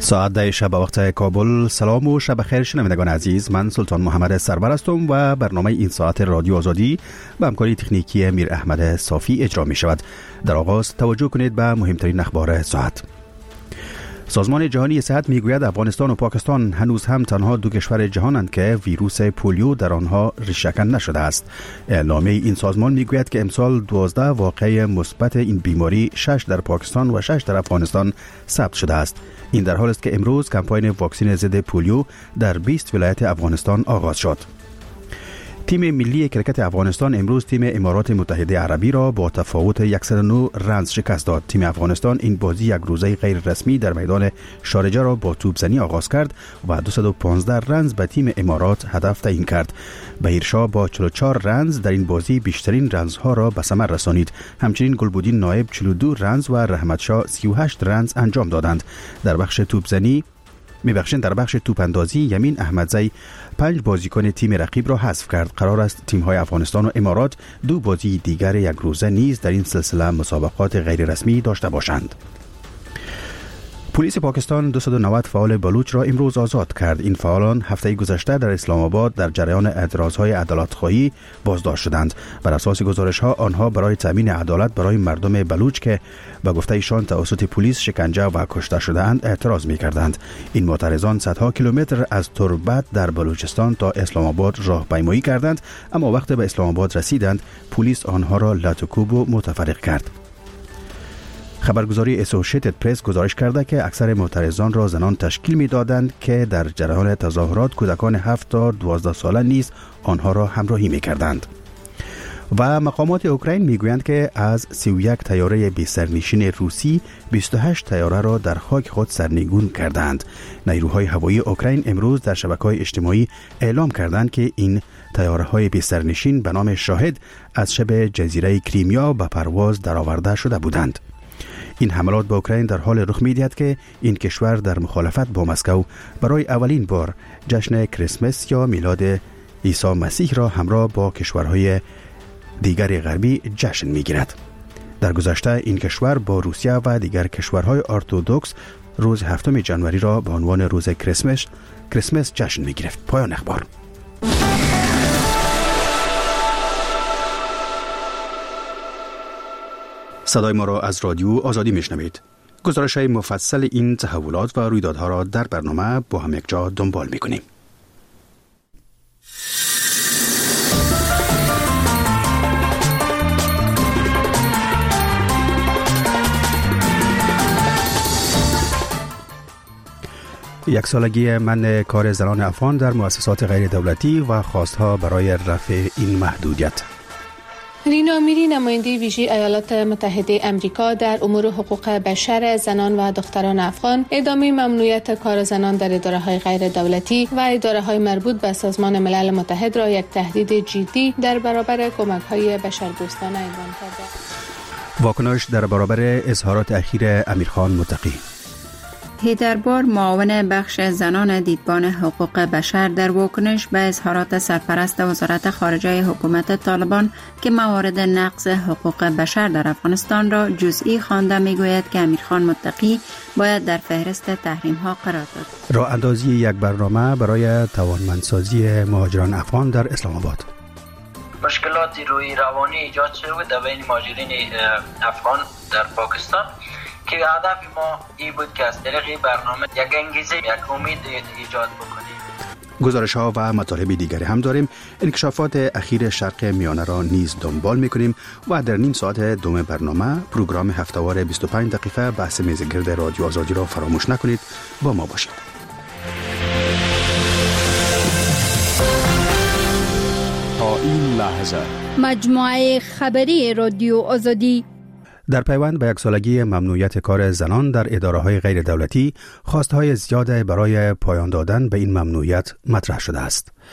ساعت 10 شب وقت کابل. سلام و شب خیر شنوندگان عزیز، من سلطان محمد سرور هستم و برنامه این ساعت رادیو آزادی با همکاری تکنیکی میر احمد صافی اجرا می شود. در آغاز توجه کنید به مهمترین اخبار ساعت. سازمان جهانی صحت میگوید افغانستان و پاکستان هنوز هم تنها دو کشور جهانند که ویروس پولیو در آنها ریشه‌کن نشده است. اعلامیه این سازمان میگوید که امسال 12 واقعه مثبت این بیماری 6 در پاکستان و 6 در افغانستان ثبت شده است. این در حالی است که امروز کمپاین واکسن ضد پولیو در 20 ولایت افغانستان آغاز شد. تیم ملی کرکت افغانستان امروز تیم امارات متحده عربی را با تفاوت 109 رنز شکست داد. تیم افغانستان این بازی یک روزه غیر رسمی در میدان شارجه را با توپزنی آغاز کرد و 215 رنز به تیم امارات هدف تعیین کرد. بهیرشاه با 44 رنز در این بازی بیشترین رنزها را به ثمر رسانید. همچنین گلبودین نایب 42 رنز و رحمتشاه 38 رنز انجام دادند. در بخش توپزنی در بخش توپ اندازی یمین احمدزی 5 بازیکن تیم رقیب را حذف کرد. قرار است تیم‌های افغانستان و امارات دو بازی دیگر یک روزه نیز در این سلسله مسابقات غیر رسمی داشته باشند. پلیس پاکستان 290 فعال بلوچ را امروز آزاد کرد. این فعالان هفته گذشته در اسلام آباد در جریان اعتراضهای عدالت‌خواهی بازداشت شدند. بر اساس گزارش‌ها آنها برای تامین عدالت برای مردم بلوچ که به گفته ایشان توسط پلیس شکنجه و کشته شده‌اند اعتراض می‌کردند. این معترضان صدها کیلومتر از تربت در بلوچستان تا اسلام آباد راهپیمایی کردند، اما وقتی به اسلام آباد رسیدند پلیس آنها را لطوکوب و متفرق کرد. خبرگزاری اسوشیتد پرس گزارش کرده که اکثر معترضان را زنان تشکیل می‌دادند که در جریان تظاهرات کودکان 7 تا 12 ساله نیز آنها را همراهی می‌کردند. و مقامات اوکراین میگویند که از 31 طیاره بی سرنشین روسی 28 طیاره را در خاک خود سرنگون کردند. نیروهای هوایی اوکراین امروز در شبکه‌های اجتماعی اعلام کردند که این طیاره‌های بی سرنشین به نام شاهد از شبه جزیره کریمیا به پرواز درآورده شده بودند. این حملات به اوکراین در حال رخ می‌دهد که این کشور در مخالفت با مسکو برای اولین بار جشن کریسمس یا میلاد عیسی مسیح را همراه با کشورهای دیگر غربی جشن می‌گیرد. در گذشته این کشور با روسیه و دیگر کشورهای ارتدوکس روز 7 ژانویه را به عنوان روز کریسمس جشن می‌گرفت. پایان اخبار. صدای ما را از رادیو آزادی میشنوید. گزارش‌های مفصل این تحولات و رویدادها را در برنامه با هم یک جا دنبال می‌کنیم. یک سالگی منع کار زنان افغان در مؤسسات غیر دولتی و خواستها برای رفع این محدودیت. رینا میری نماینده ویژه ایالات متحده امریکا در امور حقوق بشر زنان و دختران افغان ادامه ممنوعیت کار زنان در اداره‌های غیر دولتی و اداره‌های مربوط به سازمان ملل متحد را یک تهدید جدی در برابر کمک‌های بشردوستانه عنوان کرده. واکنش در برابر اظهارات اخیر امیرخان متقی. هیدربار معاون بخش زنان دیدبان حقوق بشر در واکنش به اظهارات سرپرست وزارت خارجه حکومت طالبان که موارد نقض حقوق بشر در افغانستان را جزئی خوانده میگوید که امیرخان متقی باید در فهرست تحریم‌ها قرار داد. راه اندازی یک برنامه برای توانمندسازی مهاجران افغان در اسلام آباد. مشکلات روحی روانی ایجاد شده بین مهاجرین افغان در پاکستان که هدف ما این بود که از طریق برنامه یک انگیزه، یک امید ایجاد بکنیم. گزارش‌ها و مطالب دیگری هم داریم. انکشافات اخیر شرق میانه را نیز دنبال می‌کنیم و در نیم ساعت دوم برنامه پروگرام هفته‌وار 25 دقیقه بحث میزگرد رادیو آزادی را فراموش نکنید. با ما باشید. تا این لحظه مجموعه خبری رادیو آزادی در پیوند به یک سالگی ممنوعیت کار زنان در اداره‌های غیر دولتی، خواستهای زیاد برای پایان دادن به این ممنوعیت مطرح شده است.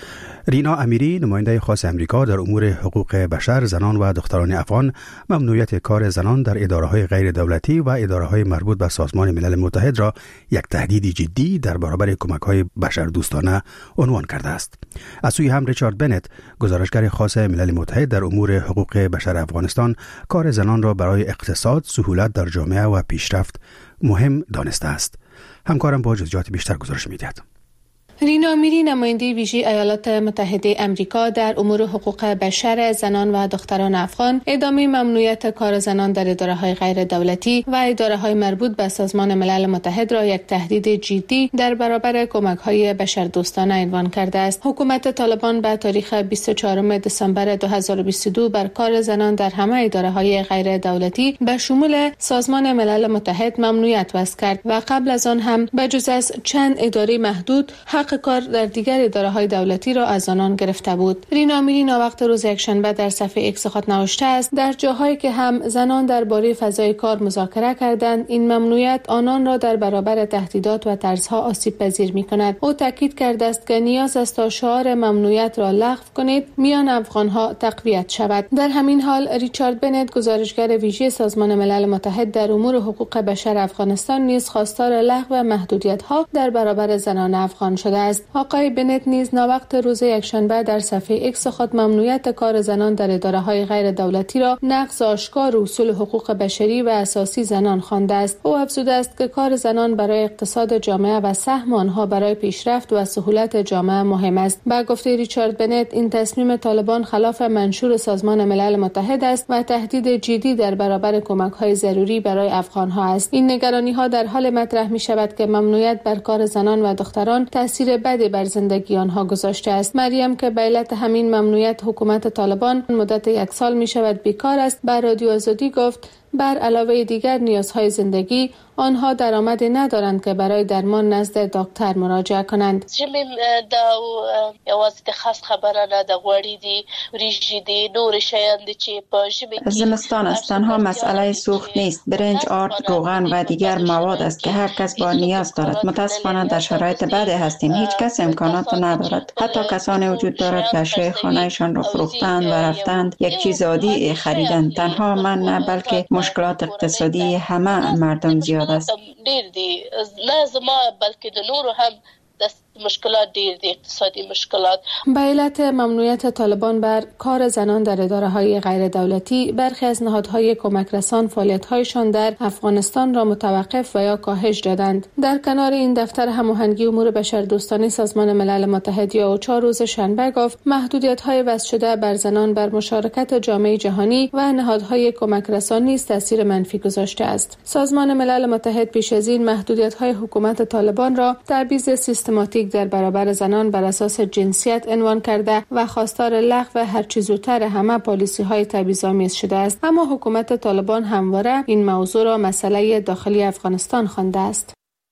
رینا امیری نماینده خاص امریکا در امور حقوق بشر، زنان و دختران افغان ممنوعیت کار زنان در اداره‌های غیر دولتی و اداره‌های مربوط به سازمان ملل متحد را یک تهدید جدی در برابر کمک‌های بشردوستانه عنوان کرده است. از سوی هم ریچارد بنت، گزارشگر خاص ملل متحد در امور حقوق بشر افغانستان، کار زنان را برای اقتصاد، سهولت در جامعه و پیشرفت مهم دانسته است. همکارم با جزئیات بیشتر گزارش می‌دهد. رینا امیری نماینده ویژه ایالات متحده امریکا در امور حقوق بشر، زنان و دختران افغان ادامه ممنوعیت کار زنان در اداره‌های غیر دولتی و اداره‌های مربوط به سازمان ملل متحد را یک تهدید جدی در برابر کمک‌های بشردوستانه عنوان کرده است. حکومت طالبان به تاریخ 24 دسامبر 2022 بر کار زنان در همه اداره‌های غیر دولتی به شمول سازمان ملل متحد ممنوعیت وضع کرد و قبل از آن هم بجز از چند اداره محدود حق کار در دیگر اداره‌های دولتی را از آنان گرفته بود. رینا امیری ناوقت روز یکشنبه در صفحه ایکس خود نوشته است: در جاهایی که هم زنان درباره فضای کار مذاکره کردند، این ممنوعیت آنان را در برابر تهدیدات و طرزها آسیب پذیر می‌کند. او تاکید کرده است که نیاز است تا شعار ممنوعیت را لغو کنید میان افغان‌ها تقویت شود. در همین حال ریچارد بنت، گزارشگر ویژه سازمان ملل متحد در امور حقوق بشر افغانستان، نیز خواستار لغو محدودیت‌ها در برابر زنان افغان شده است. آقای بنت نیز ناوقت روز یکشنبه در صفحه ایکس خود ممنوعیت کار زنان در اداره‌های غیر دولتی را نقض آشکار اصول حقوق بشری و اساسی زنان خوانده است. او افزوده است که کار زنان برای اقتصاد جامعه و سهم آنها برای پیشرفت و سهولت جامعه مهم است. با گفته ریچارد بنت، این تصمیم طالبان خلاف منشور سازمان ملل متحد است و تهدید جدی در برابر کمک‌های ضروری برای افغان‌ها است. این نگرانی‌ها در حال مطرح می‌شود که ممنوعیت بر کار زنان و دختران تاثیر بدی بر زندگی آنها گذاشته است. مریم که به علت همین ممنوعیت حکومت طالبان مدت 1 سال می شود بیکار است، بر رادیو آزادی گفت بر علاوه دیگر نیازهای زندگی آنها درآمدی ندارند که برای درمان نزد دکتر مراجعه کنند. زمین دا یوازې د خاص خبره نه د غوړی دی ریژی دی نور شیان دی چې په ژمي زمستان است. تنها مسئله سوخت نیست. برنج، آرد، روغن و دیگر مواد است که هر کس با نیاز دارد. متاسفانه در شرایط بدی هستیم. هیچ کس امکانات ندارد. حتی کسانی وجود دارد که اشیاء خانه‌شان را فروختند و رفتند یک چیز عادی خریدند. تنها من نه، بلکه مشکلات اقتصادی همه مردم زیاد است. ډیر دي، نه زما بلکې د نورو هم د مشکلات ډیر دي، اقتصادی مشکلات. به علت ممنوعیت طالبان بر کار زنان در اداره‌های غیر دولتی، برخی از نهادهای کمک رسان فعالیت‌هایشان در افغانستان را متوقف و یا کاهش دادند. در کنار این، دفتر هماهنگی امور بشردوستانه سازمان ملل متحد یا اوچا روز شنبه گفت محدودیت‌های وضع شده بر زنان بر مشارکت جامعه جهانی و نهادهای کمک رسان نیز تاثیر منفی گذاشته است. سازمان ملل متحد پیش از این محدودیت‌های حکومت طالبان را تبعیض سیستماتیک در برابر زنان بر اساس جنسیت عنوان کرده و خواستار لغو هر چه زودتر همه پالیسی‌های تبعیض‌آمیز شده است. اما حکومت طالبان همواره این موضوع را مسئله داخلی افغانستان خوانده است.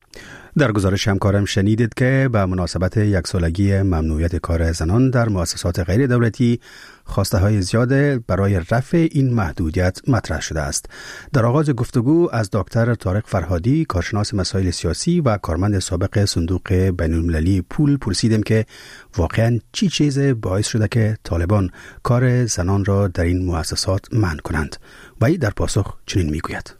در گزارش همکارم شنیدید که به مناسبت 1 سالگی ممنوعیت کار زنان در مؤسسات غیر دولتی خواسته های زیاد برای رفع این محدودیت مطرح شده است. در آغاز گفتگو از دکتر طارق فرهادی، کارشناس مسائل سیاسی و کارمند سابق صندوق بین‌المللی پول، پرسیدیم که واقعاً چی چیز باعث شده که طالبان کار زنان را در این مؤسسات منع کنند. و ای در پاسخ چنین میگوید: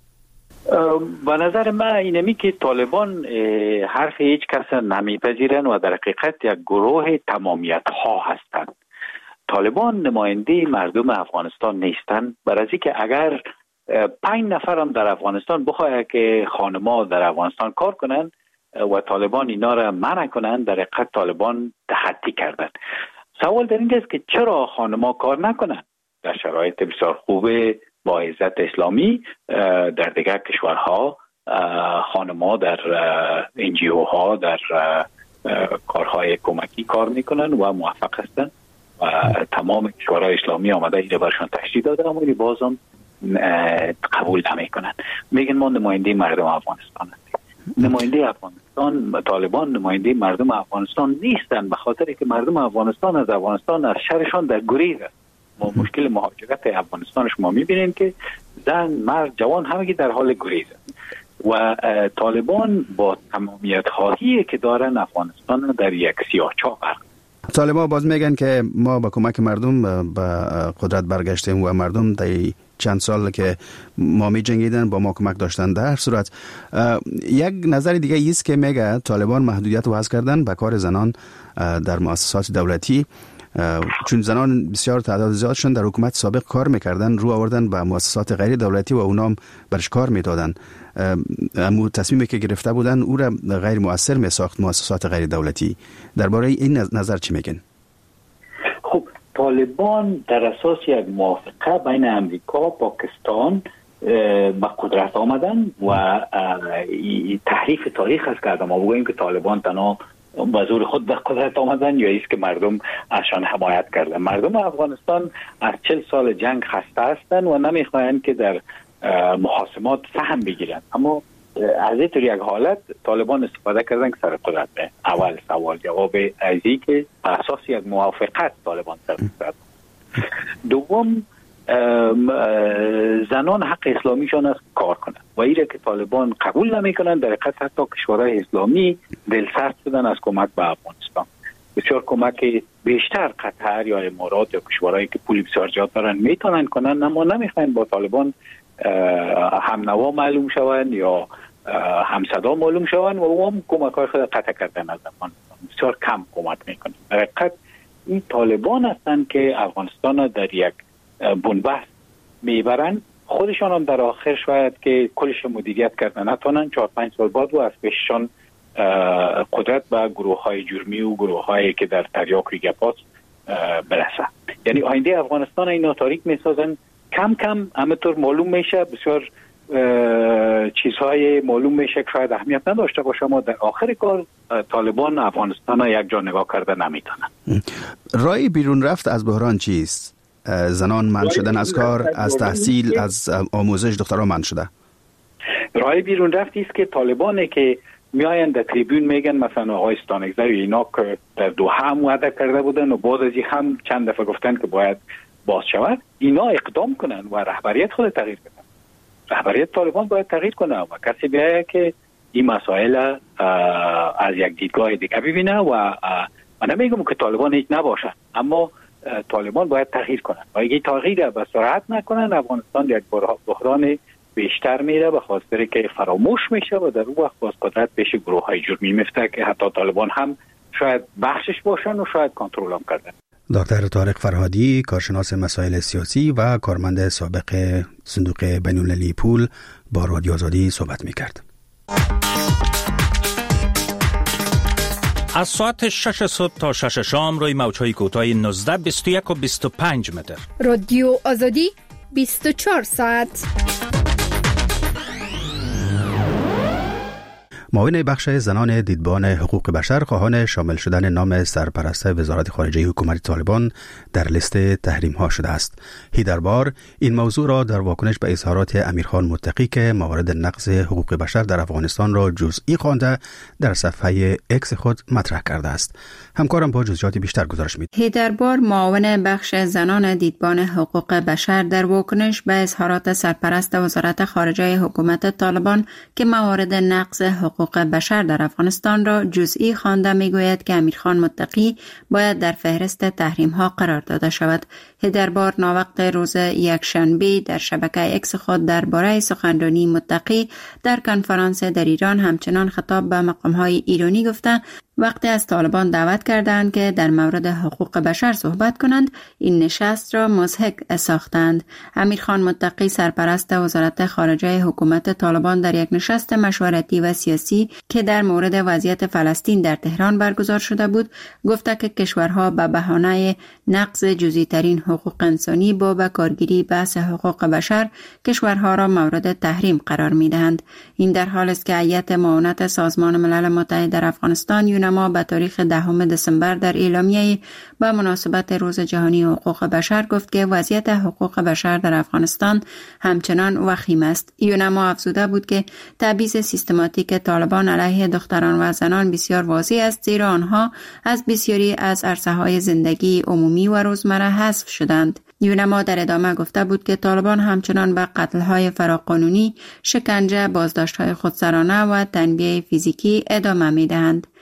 به نظر من اینمی که طالبان حرف هیچ کس نمیپذیرند و در حقیقت یک گروه تمامیت ها هستند. طالبان نماینده مردم افغانستان نیستند، برای اینکه اگر 5 نفر هم در افغانستان بخواهد که خانم‌ها در افغانستان کار کنند و طالبان اینا را منع کنند، در حقیقت طالبان تحدی کردند. سوال در اینجاست که چرا خانم‌ها کار نکنند در شرایط بسیار خوبه با عزت اسلامی در دیگر کشورها؟ خانم‌ها در NGO ها در کارهای کمکی کار میکنن و موفق هستند و تمام کشورهای اسلامی آمده ایره برشان تشریح داده، اما بازم قبول نمیکنن. میگن ما نماینده مردم افغانستان هستیم. نماینده افغانستان، طالبان نماینده مردم افغانستان نیستن، به خاطر که مردم افغانستان از شرشان در گریز است. ما مشکل مهاجرت افغانستان شما میبینید که زن، مرد، جوان همگی در حال گریز است و طالبان با تمامیت خواهی که دارن افغانستان در یک سیاهچاه غرق. طالبان باز میگن که ما با کمک مردم به قدرت برگشتیم و مردم در چند سال که ما می جنگیدن با ما کمک داشتن. در هر صورت یک نظر دیگه ایست که میگه طالبان محدودیت وضع کردن به کار زنان در مؤسسات دولتی، چون زنان بسیار تعداد زیادشون در حکومت سابق کار میکردن، رو آوردن به مؤسسات غیر دولتی و اونام برش کار میدادن. اما تصمیمی که گرفته بودن او را غیر مؤثر میساخت مؤسسات غیر دولتی. درباره این نظر چی میگن؟ خب طالبان در اساس یک موافقه بین امریکا و پاکستان به قدرت آمدن و تحریف تاریخ است که ما بگوییم که طالبان تنها با زور خود به قدرت آمدن یا ایست که مردم ازشان حمایت کردن. مردم افغانستان از 40 سال جنگ خسته هستند و نمیخواهند که در محاسمات سهم بگیرند، اما از این طور یک حالت طالبان استفاده کردن که سر قدرت به اول سوال جواب ازی که اساس یک موافقت طالبان سر قدرت. دوم زنان حق اسلامیشان است کار کنند و ایره که طالبان قبول نمیکنند. در حقیقت حتی کشورهای اسلامی دلسرد شدن از کمک به افغانستان. بسیار کمک بیشتر قطر یا امارات یا کشورهایی که پول بسیار زیاد دارن میتونن کنن، اما نمیخواین با طالبان هم نوا معلوم شوند یا هم صدا معلوم شوند و هم کمک های خود قطع کردن از افغانستان. بسیار کم کمک میکنن. در حقیقت این طالبان هستند که افغانستان در یک بنبست میبرن. خودشان هم در آخر شاید که کلش مدیریت کردن نتونن 4-5 سال بعد و از پیششان قدرت به گروه های جرمی و گروه هایی که در تریاک ریگه پاس برسه. یعنی آینده افغانستان اینا تاریک میسازن. کم کم همینطور معلوم میشه، بسیار چیزهای معلوم میشه که شاید اهمیت نداشته باشه، اما در آخر کار طالبان افغانستان را یک جا نگاه کرده نمیتونن. راه بیرون رفت از بحران چیست؟ زنان منع شدن از کار، از تحصیل، از آموزش دختران منع شده. راه بیرون رفتی است که طالبانی که میاین در تریبون میگن مثلا آقای ستانکزی اینا که در دوحه هم وعده کرده بودن و بعد از این هم چند دفعه گفتن که باید باز شود، اینا اقدام کنن و رهبریت خود تغییر بدن. رهبریت طالبان باید تغییر کنه و کسی بیاید که این مسائل از یک دیدگاه دیگه ببینه و من نمیگم که طالبان هیچ نباشه، اما طالبان باید تغییر کنن و اگه تغییر به سرعت نکنن افغانستان یک بحران بیشتر میره به خاطر که فراموش میشه و در اون وقت باز قدرت پیش گروه های جرمی میفته که حتی طالبان هم شاید بخشش باشن و شاید کنترل هم کردن. دکتر طارق فرهادی، کارشناس مسائل سیاسی و کارمند سابق صندوق بین‌المللی پول، با رادیو آزادی صحبت میکرد. از ساعت 6 صبح تا 6 شام روی موج‌های کوتاه 19، 21 و 25 متر. رادیو آزادی 24 ساعت. معاون بخش زنان دیدبان حقوق بشر خواهان شامل شدن نام سرپرست وزارت خارجه حکومت طالبان در لیست تحریم ها شده است. هیدربار این موضوع را در واکنش به اظهارات امیرخان متقی که موارد نقض حقوق بشر در افغانستان را جزئی خوانده در صفحه اکس خود مطرح کرده است. همکارم با جزئیات بیشتر گزارش می‌دهد. هیدربار معاون بخش زنان دیدبان حقوق بشر در واکنش به اظهارات سرپرست وزارت خارجه حکومت طالبان که موارد نقض حقوق بشر در افغانستان را جزئی خوانده میگوید که امیرخان متقی باید در فهرست تحریم ها قرار داده شود. هیدربار ناوقت روز یکشنبه در شبکه اکس خود درباره سخنرانی متقی در کنفرانس در ایران همچنان خطاب به مقام های ایرانی گفته وقتی از طالبان دعوت کردند که در مورد حقوق بشر صحبت کنند، این نشست را مضحک ساختند. امیرخان متقی سرپرست وزارت خارجه حکومت طالبان در یک نشست مشورتی و سیاسی که در مورد وضعیت فلسطین در تهران برگزار شده بود، گفته که کشورها به بهانه نقض جزئی ترین حقوق انسانی با به کارگیری بحث حقوق بشر کشورها را مورد تحریم قرار می‌دهند. این در حالی است که هیئت معاونت سازمان ملل متحد در افغانستان ما به تاریخ 10 دسامبر در اعلامیه به مناسبت روز جهانی حقوق بشر گفت که وضعیت حقوق بشر در افغانستان همچنان وخیم است. یونما افزوده بود که تبعیض سیستماتیک طالبان علیه دختران و زنان بسیار واضح است، زیرا آنها از بسیاری از عرصه‌های زندگی عمومی و روزمره حذف شدند. یونما در ادامه گفته بود که طالبان همچنان به قتل‌های فراقانونی، شکنجه، بازداشت‌های خودسرانه و تنبیه فیزیکی ادامه می‌دهند.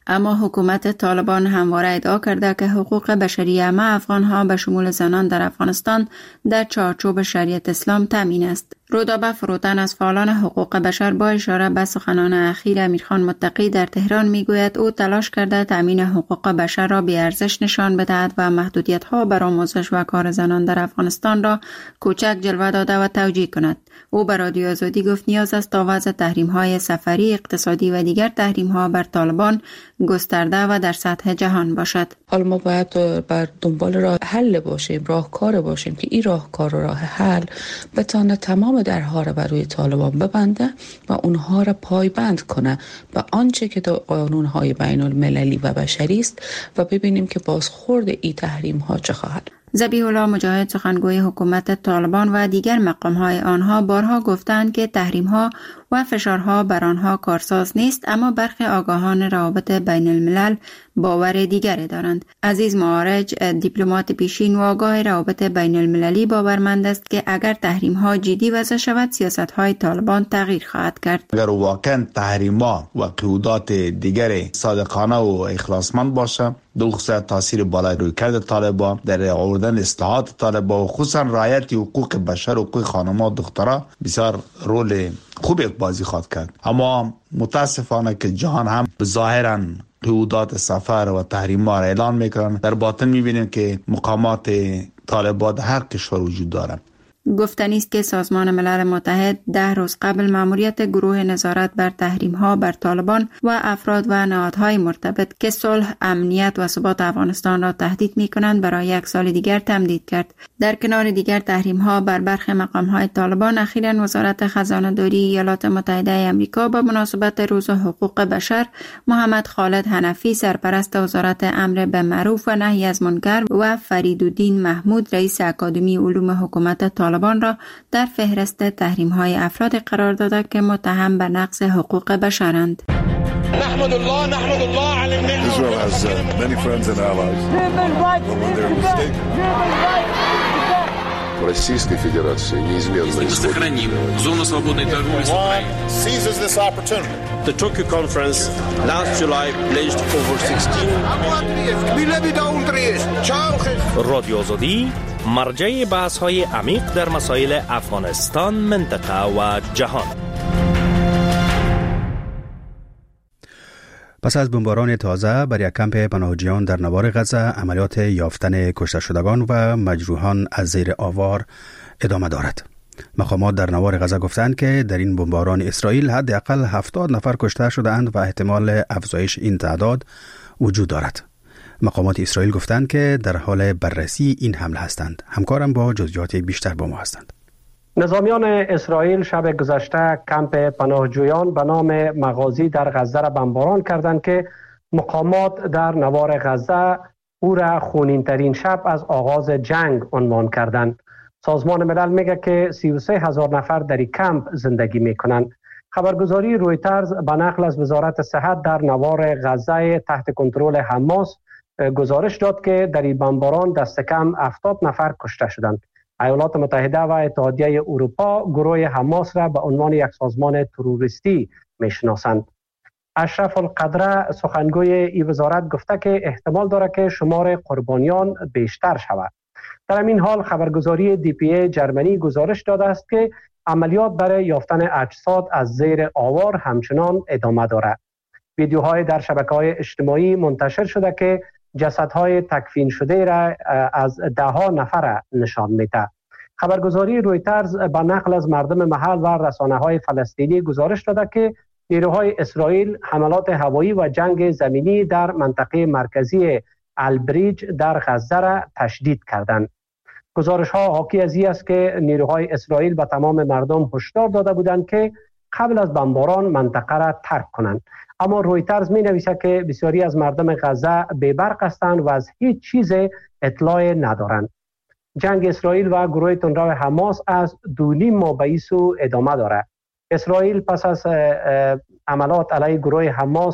اما حکومت طالبان همواره ادعا کرده که حقوق بشری همه افغانها به شمول زنان در افغانستان در چارچوب شریعت اسلام تامین است. رودابه فروتن از فعالان حقوق بشر با اشاره به سخنان اخیر امیرخان متقی در تهران میگوید او تلاش کرده تامین حقوق بشر را بی ارزش نشان بدهد و محدودیت‌ها بر آموزش و کار زنان در افغانستان را کوچک جلوه داده و توجیه کند. او به رادیو آزادی گفت نیاز است تا وضع تحریم‌های سفری، اقتصادی و دیگر تحریم‌ها بر طالبان گسترده و در سطح جهان باشد. حالا ما باید بر دنبال راه حل باشیم، راهکار باشیم که این راهکار و راه حل بتونه تمام درها را بر روی طالبان ببنده و اونها را پایبند کنه به آنچه که در قانون‌های بین المللی و بشری است و ببینیم که بازخورد این تحریم‌ها چه خواهد. ذبیح الله مجاهد سخنگوی حکومت طالبان و دیگر مقام‌های آنها بارها گفتند که تحریم‌ها و فشارها بر آنها کارساز نیست، اما برخی آگاهان روابط بین الملل باور دیگری دارند. عزیز معارج، دیپلمات پیشین و آگاه روابط بین المللی باورمند است که اگر تحریم‌ها جدی وضع شود، سیاست‌های طالبان تغییر خواهد کرد. اگر واقعا تحریم‌ها و قیودات دیگر صادقانه و اخلاصمند باشه، در خصوص تاثیر بالای رویکرد طالبان در آوردن اصلاحات طالبان و خصوصا رعایت حقوق بشر و حقوق خانم‌ها و دخترها بسیار رول خوبی بازی خواهد کرد. اما متاسفانه که جهان هم ظاهراً قیودات سفر و تحریم‌ها را اعلان میکنن، در باطن میبینیم که مقامات طالبان هر کشور وجود دارند. گفتنی است که سازمان ملل متحد 10 روز قبل مأموریت گروه نظارت بر تحریم‌ها بر طالبان و افراد و نهادهای مرتبط که صلح، امنیت و ثبات افغانستان را تهدید می‌کنند برای 1 سال دیگر تمدید کرد. در کنار دیگر تحریم‌ها بر برخی مقام‌های طالبان، اخیراً وزارت خزانه‌داری ایالات متحده آمریکا به مناسبت روز حقوق بشر محمد خالد حنفی سرپرست وزارت امر بالمعروف و نهی از منکر و فریدالدین محمود رئیس اکادمی علوم حکومت طالبان را در فهرست تحریم‌های افراد قرار داده که متهم به نقض حقوق بشرند. نحمد الله على النعمة. Israel has many friends and allies. When they're mistaken. Российской Федерации неизменно сохраним зону свободной торговли с Украиной. Seizes this opportunity. The Tokyo conference last July pledged over 16 رادیو آزادی مرجع بحث‌های عمیق در مسائل افغانستان، منطقه و جهان. پس از بمباران تازه بر یک کمپ پناهجویان در نوار غزه، عملیات یافتن کشته شدگان و مجروحان از زیر آوار ادامه دارد. مقامات در نوار غزه گفتند که در این بمباران اسرائیل حداقل 70 نفر کشته شده‌اند و احتمال افزایش این تعداد وجود دارد. مقامات اسرائیل گفتند که در حال بررسی این حمله هستند. همکارم با جزئیات بیشتر با ما هستند. نظامیان اسرائیل شب گذشته کمپ پناهجویان به نام مغازی در غزه را بمباران کردند که مقامات در نوار غزه او را خونین‌ترین شب از آغاز جنگ عنوان کردند. سازمان ملل میگه که 33,000 نفر در این کمپ زندگی میکنند. خبرگزاری رویترز به نقل از وزارت صحت در نوار غزه تحت کنترل حماس گزارش داد که در این بمباران دست کم 70 نفر کشته شدند. ایالات متحده و اتحادیه اروپا گروه حماس را به عنوان یک سازمان تروریستی میشناسند. اشرف القدره سخنگوی این وزارت گفته که احتمال دارد که شمار قربانیان بیشتر شود. در این حال خبرگزاری DPA جرمنی گزارش داده است که عملیات برای یافتن اجساد از زیر آوار همچنان ادامه دارد. ویدیوهای در شبکه‌های اجتماعی منتشر شده که جسدهای تکفین شده را از 10 نفر نشان میده. خبرگزاری رویترز به نقل از مردم محل و رسانه‌های فلسطینی گزارش داده که نیروهای اسرائیل حملات هوایی و جنگ زمینی در منطقه مرکزی البریج در غزه را تشدید کردند. گزارش‌ها حاکی از این است که نیروهای اسرائیل به تمام مردم هشدار داده بودند که قبل از بمباران منطقه را ترک کنند. اما رویترز می‌نویسد که بسیاری از مردم غزه بی‌برق هستند و از هیچ چیز اطلاع ندارند. جنگ اسرائیل و گروه تندرو حماس از 2.5 ماه به این سو ادامه دارد. اسرائیل پس از حملات علیه گروه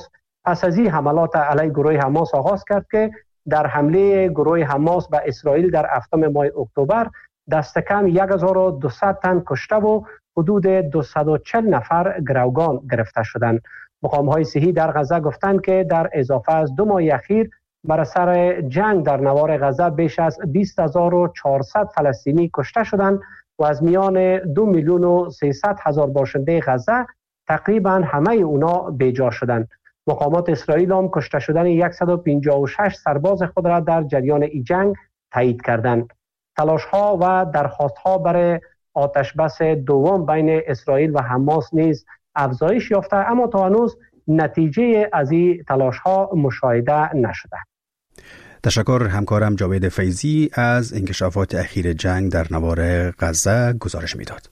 حماس آغاز کرد که در حمله گروه حماس به اسرائیل در 7 ماه اکتبر دست کم 1200 تن کشته و حدود 240 نفر گروگان گرفته شدند. مقام‌های صحی در غزه گفتند که در اضافه از 2 ماه اخیر بر اثر جنگ در نوار غزه بیش از 20400 فلسطینی کشته شدند و از میان 2,300,000 باشنده غزه تقریبا همه اونا بیجا شدند. مقامات اسرائیل هم کشته شدن 156 سرباز خود را در جریان این جنگ تایید کردند. تلاش‌ها و درخواست‌ها برای آتش بس دوم بین اسرائیل و حماس نیز افزایش یافته، اما تا هنوز نتیجه از این تلاش‌ها مشاهده نشده. تشکر همکارم جاوید فیضی از انکشافات اخیر جنگ در نوار غزه گزارش میداد.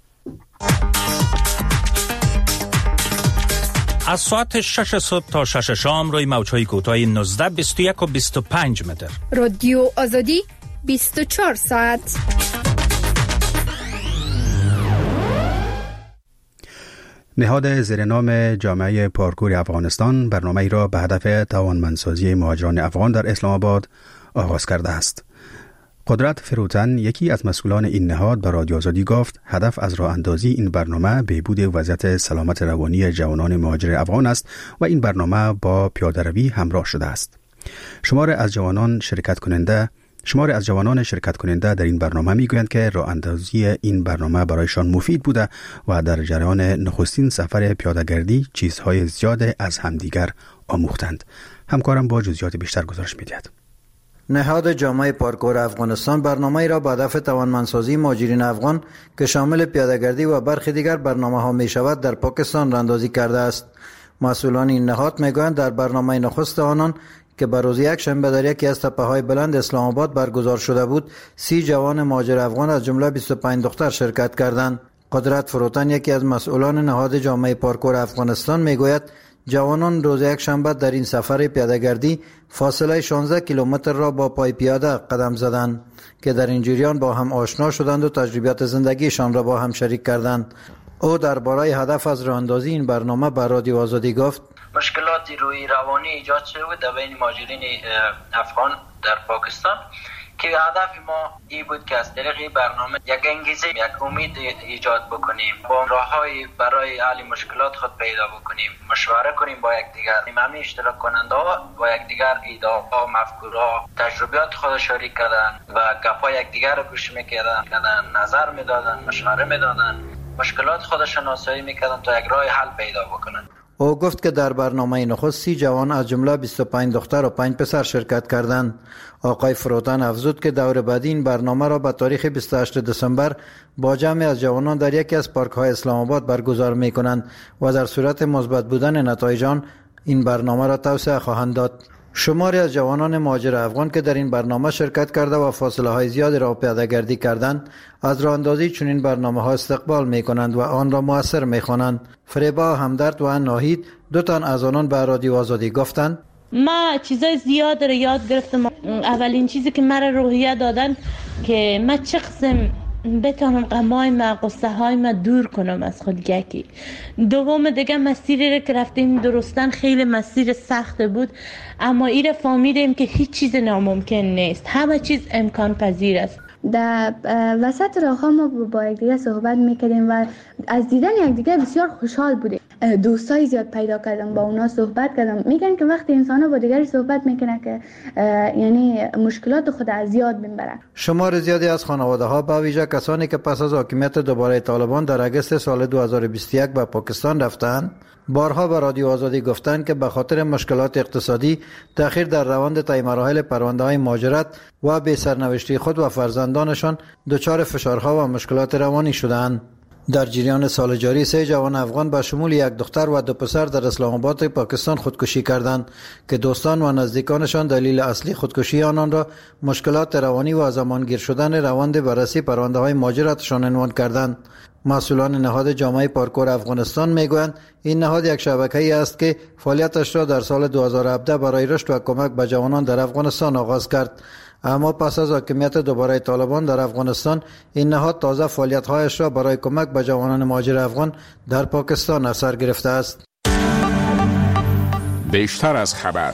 از ساعت 6 صبح تا 6 شام روی موج‌های کوتاه 19، 21 و 25 متر. رادیو آزادی 24 ساعت. نهاد زیرنام جامعه پارکور افغانستان برنامه‌ای را به هدف توانمندسازی مهاجران افغان در اسلام آباد آغاز کرده است. قدرت فروتن، یکی از مسئولان این نهاد، به رادیو آزادی گفت هدف از راه اندازی این برنامه بهبود وضعیت سلامت روانی جوانان مهاجر افغان است و این برنامه با پیاده‌روی همراه شده است. شمار از جوانان شرکت کننده در این برنامه میگویند که راه اندازی این برنامه برایشان مفید بوده و در جریان نخستین سفر پیاده‌گردی چیزهای زیاد از همدیگر آموختند. همکارم با جزئیات بیشتر گزارش می‌دهد. نهاد جامعه پارکور افغانستان برنامه‌ای را به هدف توانمندسازی مهاجرین افغان که شامل پیاده‌گردی و برخی دیگر برنامه‌ها می‌شود در پاکستان راهاندازی کرده است. مسئولان این نهاد می‌گویند در برنامه نخست آنان که بر روز یکشنبه در یکی از تپه‌های بلند اسلام آباد برگزار شده بود، 30 جوان مهاجر افغان از جمله 25 دختر شرکت کردند. قدرت فروتن، یکی از مسئولان نهاد جامعه پارکور افغانستان، میگوید جوانان روز یکشنبه در این سفر پیاده‌گردی فاصله 16 کیلومتر را با پای پیاده قدم زدند که در این جریان با هم آشنا شدند و تجربیات زندگیشان را با هم شریک کردند. او درباره هدف از راهاندازی این برنامه به رادیو آزادی گفت مشکلاتی روی روانی ایجاد شده بود در بین مهاجرین افغان در پاکستان که هدف ما این بود که از طریق برنامه یک انگیزه، یک امید ایجاد بکنیم، با راه‌های برای حل مشکلات خود پیدا بکنیم، مشوره کنیم با یکدیگر، همه اشتراک کننده‌ها با یکدیگر ایده‌ها، مفکورها، تجربیات خود شریک کردن و گپ‌های یکدیگر رو گوش می‌کردن، نظر می‌دادن، مشوره می‌دادن، مشکلات خود شناسایی می‌کردن تا یک راه حل پیدا بکنن. او گفت که در برنامه نخست 30 جوان از جمله 25 دختر و 5 پسر شرکت کردند. آقای فروتن افزود که دور بعدی این برنامه را به تاریخ 28 دسامبر با جمعی از جوانان در یکی از پارک‌های اسلام آباد برگزار می‌کنند و در صورت مثبت بودن نتایج آن این برنامه را توسعه خواهند داد. شماری از جوانان مهاجر افغان که در این برنامه شرکت کرده و فاصله‌های زیادی را پیاده‌گردی کردند، از راهاندازی چنین برنامه‌ها استقبال می‌کنند و آن را مؤثر می‌خوانند. فریبا همدرد و ناهید، 2 تن از آنان به رادیو آزادی گفتند ما چیزای زیاد رو یاد گرفتم. اولین چیزی که مرا روحیه دادن که من چه قسم بتونم غمای ما، قصه های ما دور کنم از خود یکی. دوم دیگه مسیری که رفتیم درستن خیلی مسیر سخت بود، اما ایره فهمیدیم که هیچ چیز ناممکن نیست، همه چیز امکان پذیر است. در وسط راه ها ما با یکدیگر صحبت میکردیم و از دیدن یکدیگر بسیار خوشحال بودیم. دوستای زیاد پیدا کردم، با اونا صحبت کردم. میگن که وقتی انسان با دیگری صحبت میکنه که یعنی مشکلات خود از یاد میبرن. شمار زیادی از خانواده ها به ویژه کسانی که پس از حاکمیت دوباره طالبان در اگست سال 2021 به پاکستان رفتند، بارها به رادیو آزادی گفتند که به خاطر مشکلات اقتصادی، تأخیر در روند طی مراحل پرونده‌های مهاجرت و بی سرنوشتی خود و فرزندانشان دچار فشارها و مشکلات روانی شدند. در جریان سال جاری 3 جوان افغان به شمول 1 دختر و 2 پسر در اسلام آباد پاکستان خودکشی کردند که دوستان و نزدیکانشان دلیل اصلی خودکشی آنان را مشکلات روانی و زمانگیر شدن روند بررسی پرونده‌های مهاجرتشان عنوان کردند. مسئولان نهاد جامعه پارکور افغانستان میگویند این نهاد یک شبکه‌ای است که فعالیتش را در سال 2017 برای رشد و کمک به جوانان در افغانستان آغاز کرد، اما پس از حاکمیت دوباره طالبان در افغانستان این نهاد تازه فعالیت‌هایش را برای کمک به جوانان مهاجر افغان در پاکستان از سر گرفته است. بیشتر از خبر.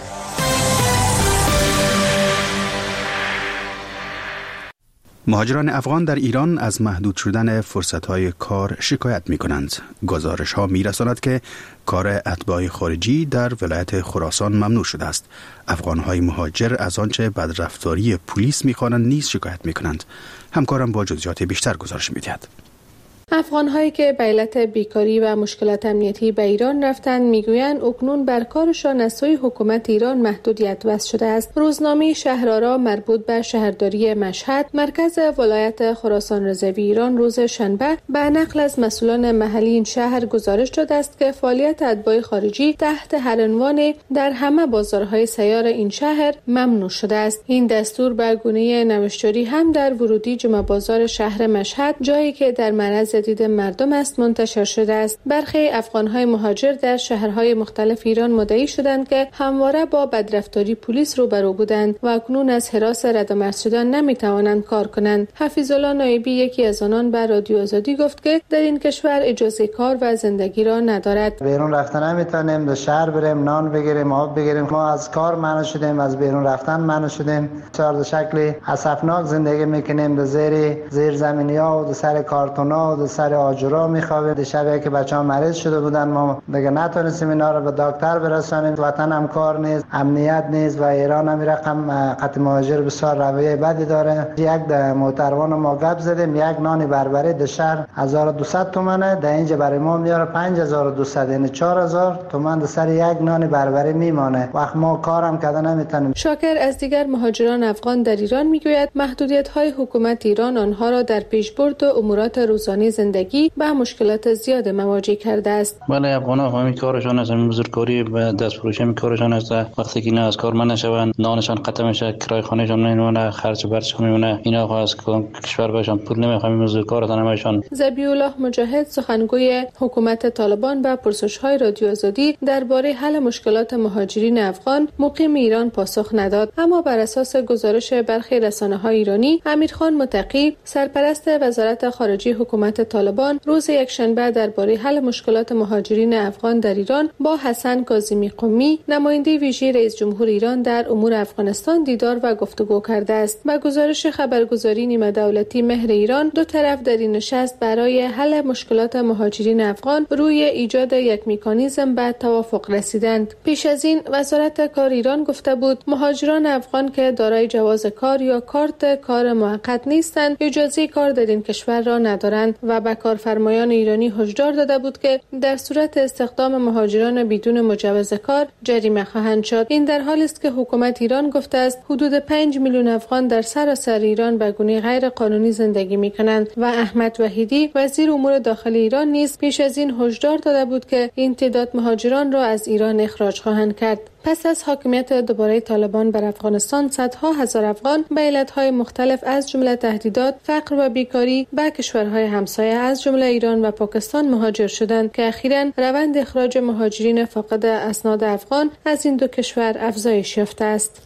مهاجران افغان در ایران از محدود شدن فرصت‌های کار شکایت می‌کنند. گزارش‌ها می‌رساند که کار اتباع خارجی در ولایت خراسان ممنوع شده است. افغان‌های مهاجر از آنچه بدرفتاری پلیس می‌خوانند نیز شکایت می‌کنند. همکارم با جزئیات بیشتر گزارش می‌دهد. افغان‌هایی که به علت بیکاری و مشکلات امنیتی به ایران رفتند میگویند اکنون بر کارشان از سوی حکومت ایران محدودیت وضع شده است. روزنامه شهرآرا مربوط به شهرداری مشهد مرکز ولایت خراسان رضوی ایران روز شنبه به نقل از مسئولان محلی این شهر گزارش داده است که فعالیت اتباع خارجی تحت هر عنوان در همه بازارهای سیار این شهر ممنوع شده است. این دستور به گونه نوشتاری هم در ورودی جمعه بازار شهر مشهد، جایی که در معرض دید مردم است، منتشر شده است. برخی افغان‌های مهاجر در شهرهای مختلف ایران مدعی شدند که همواره با بدرفتاری پلیس روبرو بودند و اکنون از حراس رد و مرز شدن نمی‌توانند کار کنند. حفیظالله نایبی یکی از آنان به رادیو آزادی گفت که در این کشور اجازه کار و زندگی را ندارد. بیرون رفتن نمی‌تونیم، به شهر بریم، نان بگیریم، آب بگیریم. ما از کار منع شدیم، از بیرون رفتن منع شدیم. به شکلی اسفناک زندگی می‌کنیم، در زیر زمینی‌ها و در سر کارتون‌ها و سر آجرا میخوابیم. شبیه که بچه‌ها مریض شده بودن، ما دیگه نتونستیم اینا رو به دکتر برسانیم. وطن هم کار نیست، امنیت نیست و ایران هم رقم قطع مهاجر بسیار رویه بدی داره. یک محترمان ما گپ زدیم، یک نان بربری در شهر 1200 تومانه، در اینجا برای ما میاره 5200، یعنی 4000 تومان در سر یک نان بربری میمانه. وقت ما کارم کردن نمیتونیم. شاکر از دیگر مهاجران افغان در ایران میگوید محدودیت‌های حکومت ایران آنها را در پیشبرد امورات روزانه زندگی با مشکلات زیاد مواجه کرده است. بله، افغان‌ها همین کارشان است، همین بزرگکاری و دست فروشی می کارشان است. وقتی که اینا از کار من نشوند، نانشان قطع میشه، کرایه خانهشان نمیمونه، خرج برشان میمونه، اینا از کشور بهشان پول نمیخوام، بزرگکارتان همشان. ذبیح الله مجاهد سخنگوی حکومت طالبان به پرسش‌های رادیو آزادی درباره حل مشکلات مهاجرین افغان مقیم ایران پاسخ نداد، اما بر اساس گزارش برخی رسانه‌های ایرانی، امیرخان متقی سرپرست وزارت خارجه حکومت طالبان روز یکشنبه درباره حل مشکلات مهاجرین افغان در ایران با حسن کاظمی قمی، نماینده ویژه رئیس جمهور ایران در امور افغانستان دیدار و گفتگو کرده است. با گزارش خبرگزاری نیمه دولتی مهر ایران، دو طرف در این نشست برای حل مشکلات مهاجرین افغان روی ایجاد یک مکانیزم به توافق رسیدند. پیش از این وزارت کار ایران گفته بود مهاجران افغان که دارای جواز کار یا کارت کار موقت نیستند، اجازه کار در این کشور را ندارند و به کارفرمایان ایرانی هشدار داده بود که در صورت استخدام مهاجران بدون مجوز کار جریمه خواهند شد. این در حالی است که حکومت ایران گفته است حدود 5 میلیون افغان در سراسر ایران به گونه غیر قانونی زندگی می‌کنند و احمد وحیدی وزیر امور داخلی ایران نیز پیش از این هشدار داده بود که این تعداد مهاجران را از ایران اخراج خواهند کرد. پس از حاکمیت دوباره طالبان بر افغانستان، صدها هزار افغان به علتهای مختلف از جمله تهدیدات، فقر و بیکاری به کشورهای همسایه از جمله ایران و پاکستان مهاجر شدند که اخیراً روند اخراج مهاجرین فاقد اسناد افغان از این دو کشور افزایش یافته است.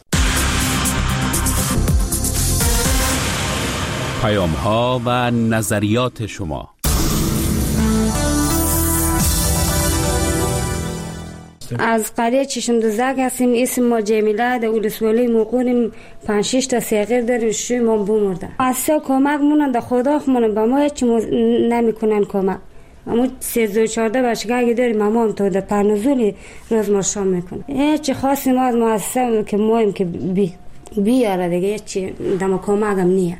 پیام‌ها و نظریات شما. از قریه چشم دوزک هستیم. اسم ما جمیله، در ولسوالی موقعیم 5-6 تا سیغیر داریم، شوی ما بمرده. اصلا کمک مونن در خدا خمونن، با ما هیچی نمیکنن کمک. اما 13-14 بچگاه داریم، اما هم تا در پرنزولی روز ما شام میکنن. هیچی خاصی ما از مؤسسه که مایم که بیاره دیگه، هیچی دم کمک هم نیه.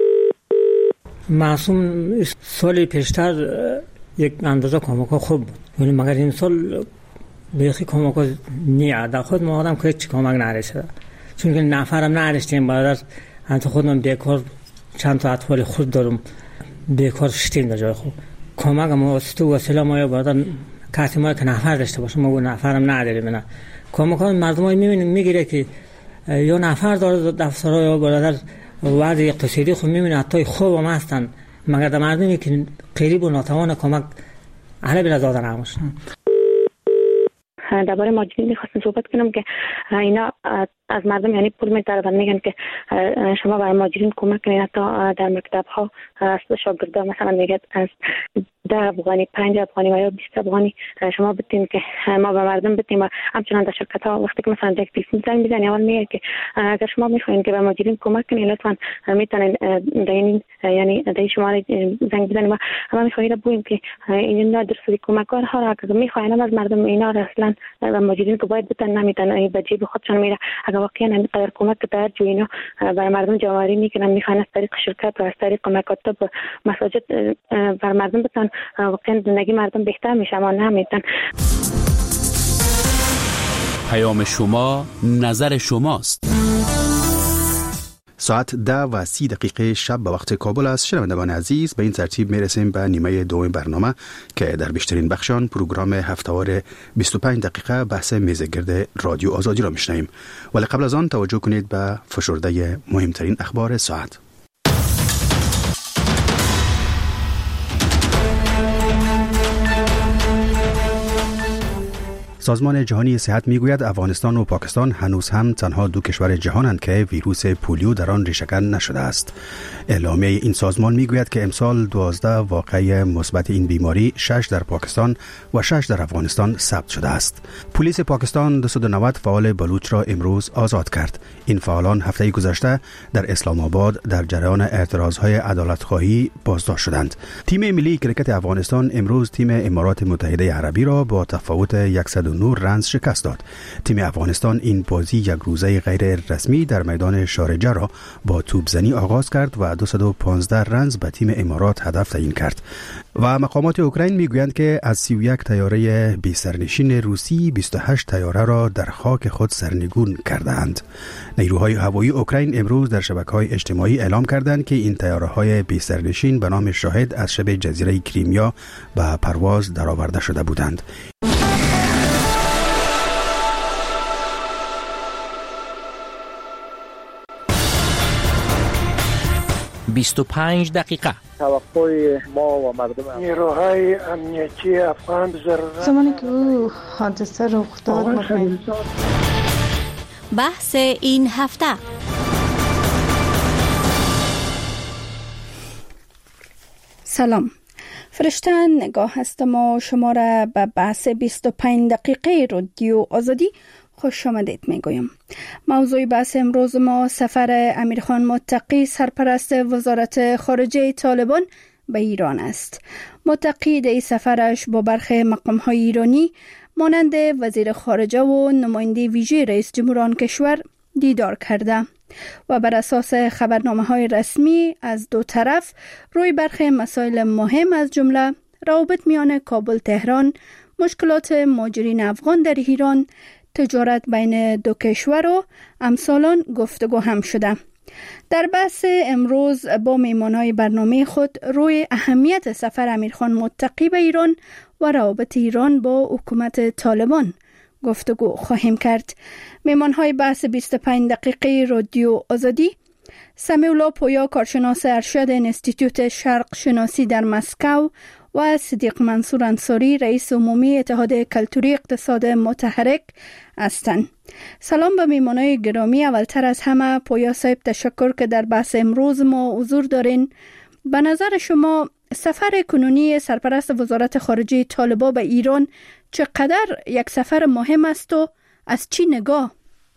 معصوم سال پیشتر یک اندازه کمک خوب بود، ولی مگر این سال بیخی کمک نیه. در خود ما آدم که هیچ کمک نرسیده، چون که نفرم نرسیدیم. بعد از خودم بیکار، چند تا اطفال خود دارم بیکار شدیم در جای خود. کمک ما وسیله ما بعد کسی ما که نفر داشته باشه، ما نفرم نداریم. نه کمک مردم ها میبینیم میگیره که یا نفر داره دفترها یا برادر وضع اقتصادی خود میبینه حتی خوب هم هستن، مگر در مردمی که قریب و ناتوان کمک اهل بلا دادن همش. درباره مهاجرین می‌خواستم صحبت کنم که اینا از مردم یعنی پول می‌طلبن، میگن که شما برای مهاجرین کمک کنید. حتی در مکتب‌ها شاگردان مثلا میگن از 10 افغانی 5 افغانی و یا 20 افغانی شما بتین که ما به مردم بتیم. و همچنان در شرکت ها وقتی که مثلا یک تلفن زنگ بزنی اول میگه که اگر شما میخواین که به مدیرین کمک کنین لطفا میتونین یعنی در شماره زنگ بزنیم و ما میخوایم بگوییم که اینا درصد کمکار ها را که میخواین از مردم اینا را اصلا و مدیرین که باید بتن نمیتن به جیب خودشون میره. اگر واقعا اینقدر کمک توجه اینا برای مردم جمعآوری میکنن میخوان از طریق شرکت و از طریق مکاتب مساجد بر مردم بتن واقعا زندگی مردم بهتر میشه اما نمیتن. پیام شما نظر شماست. ساعت 10:30 شب به وقت کابل است. شنوندگان عزیز، به این ترتیب میرسیم به نیمه دوم برنامه که در بیشترین بخشان پروگرام هفته‌وار 25 دقیقه بحث میزگرد رادیو آزادی را میشنویم. ولی قبل از آن توجه کنید به فشرده مهمترین اخبار ساعت. سازمان جهانی صحت میگوید افغانستان و پاکستان هنوز هم تنها دو کشور جهانند که ویروس پولیو در آن ریشه‌کن نشده است. اعلامیه این سازمان میگوید که امسال 12 واقعه مثبت این بیماری 6 در پاکستان و 6 در افغانستان ثبت شده است. پلیس پاکستان 290 فعال بلوچ را امروز آزاد کرد. این فعالان هفته گذشته در اسلام آباد در جریان اعتراضهای عدالت‌خواهی بازداشت شدند. تیم ملی کرکت افغانستان امروز تیم امارات متحده عربی را با تفاوت 109 رنز شکست داد. تیم افغانستان این بازی یک روزه غیر رسمی در میدان شارجه را با توپزنی آغاز کرد و 215 رنز به تیم امارات هدف تعیین کرد. و مقامات اوکراین میگویند که از 31 طیاره بی سرنشین روسی 28 طیاره را در خاک خود سرنگون کردند. نیروهای هوایی اوکراین امروز در شبکه‌های اجتماعی اعلام کردند که این طیاره‌های بی سرنشین به نام شاهد از شبه جزیره کریمیا به پرواز درآورده شده بودند. 25 دقیقه. توقع ما و مردم نیروهای امنیتی افغان زمانی که او حادثه رخ داد بحث این هفته. سلام، فرشته نگاه هستم و شما را به بحث 25 دقیقه رادیو آزادی خوش آمدید میگویم. موضوع بحث امروز ما سفر امیرخان متقی سرپرست وزارت خارجه طالبان به ایران است. متقی در سفرش با برخی مقام‌های ایرانی مانند وزیر خارجه و نماینده ویژه رئیس جمهور کشور دیدار کرده و بر اساس خبرنامه‌های رسمی از دو طرف روی برخی مسائل مهم از جمله روابط میان کابل تهران، مشکلات مهاجرین افغان در ایران، تجارت بین دو کشور و امثالان گفتگو هم شده. در بحث امروز با میهمانان برنامه خود روی اهمیت سفر امیرخان متقی به ایران و روابط ایران با حکومت طالبان گفتگو خواهیم کرد. میهمان‌های بحث 25 دقیقه رادیو آزادی: سمیع الله پویا، کارشناس ارشد انستیتوت شرق شناسی در مسکو و صدیق منصور انصاری، رئیس عمومی اتحاد کلتوری اقتصاد متحرک هستند. سلام به میهمانان گرامی. اولتر از همه پویا صاحب تشکر که در بحث امروز ما حضور دارین. به نظر شما سفر کنونی سرپرست وزارت خارجه طالبان به ایران چقدر یک سفر مهم است و از چی نگاه؟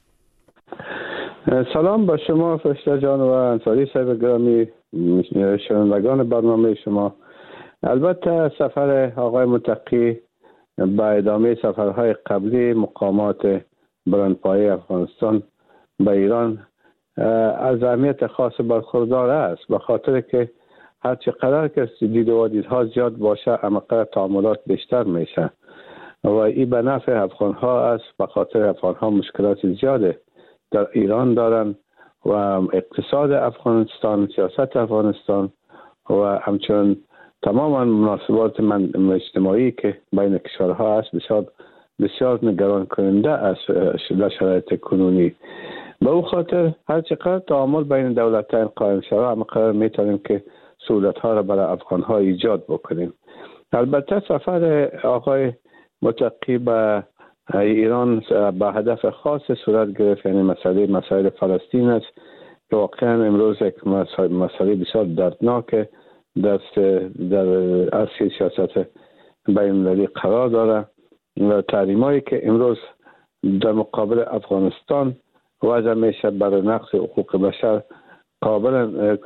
سلام به شما فرشته جان و انصاری صاحب گرامی، شنوندگان برنامه شما. البته سفر آقای متقی به ادامه سفرهای قبلی مقامات بلندپایه افغانستان به ایران از اهمیت خاص برخوردار است، به خاطر که هر چقدر که دید و دیدها زیاد باشه امقدر تعاملات بیشتر میشه و این به نفع افغان ها است، به خاطر افغان ها مشکلات زیاده در ایران دارن و اقتصاد افغانستان، سیاست افغانستان و همچنین تماما مناسبات اجتماعی که بین کشورها است بسیار نگران کننده است در شرایط کنونی. به او خاطر هر چقدر تعامل بین دولتین قائم شود همقدر میتونیم که سهولت ها را برای افغان ها ایجاد بکنیم. البته سفر آقای متقی به ایران به هدف خاص صورت گرفت، یعنی مسائل فلسطین است که واقعا امروز یک مسئله بسیار دردناک دست در اصل سیاست بین‌المللی قرار داره و تحریمایی که امروز در مقابل افغانستان وضع میشه برای نقض حقوق بشر قابل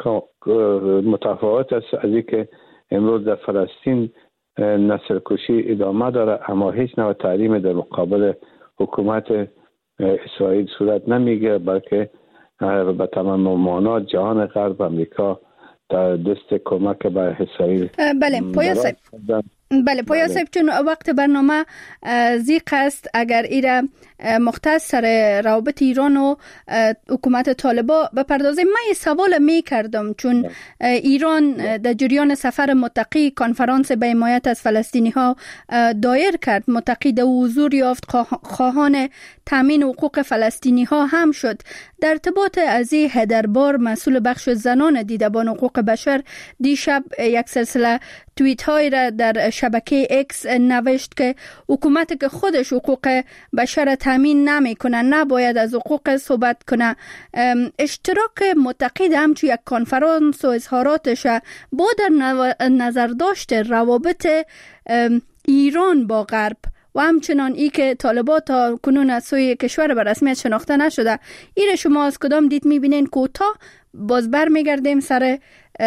متفاوت است از اینکه امروز در فلسطین نسل‌کشی ادامه داره، اما هیچ نوع تحریم در مقابل حکومت اسرائیل صورت نمیگیره، بلکه به تمام معنا جهان غرب امریکا در دست کمک به اسرائیل. بله پویا صاحب چون وقت برنامه زی قصد اگر ایره مختص سر روابط ایران و حکومت طالبان بپردازه، من یه سوال می کردم چون ایران در جریان سفر متقی کنفرانس به حمایت از فلسطینی ها دایر کرد، متقی در حضور یافت، خواهان تامین حقوق فلسطینی ها هم شد. در ارتباط از این هدربار مسئول بخش زنان دیدبان حقوق بشر دیشب یک سلسله توییت های را در شبکه اکس نوشت که حکومت که خودش حقوق بشر تامین نمیکنه نباید از حقوق صحبت کنه. اشتراک متقی در همچون یک کنفرانس و اظهاراتش با در نظر داشته روابط ایران با غرب و همچنان ای که طالبان تا کنون از سوی کشور به رسمیت شناخته نشده، این شما از کدام دید میبینین؟ کوتاه باز بر میگردیم سر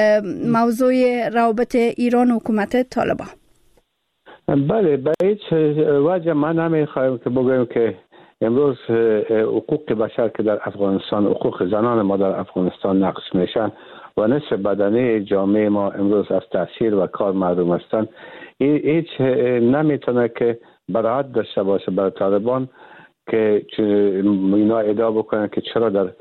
موضوع روابط ایران و حکومت طالبان. بله، به هیچ وجه من نمیخوایم که بگویم که امروز حقوق بشر که در افغانستان، حقوق زنان ما در افغانستان نقض میشن و نصف بدنه جامعه ما امروز از تاثیر و کار محروم هستند. هیچ نمیتونه که براحت داشته باشه برای طالبان که اینا ادعا بکنن که چرا در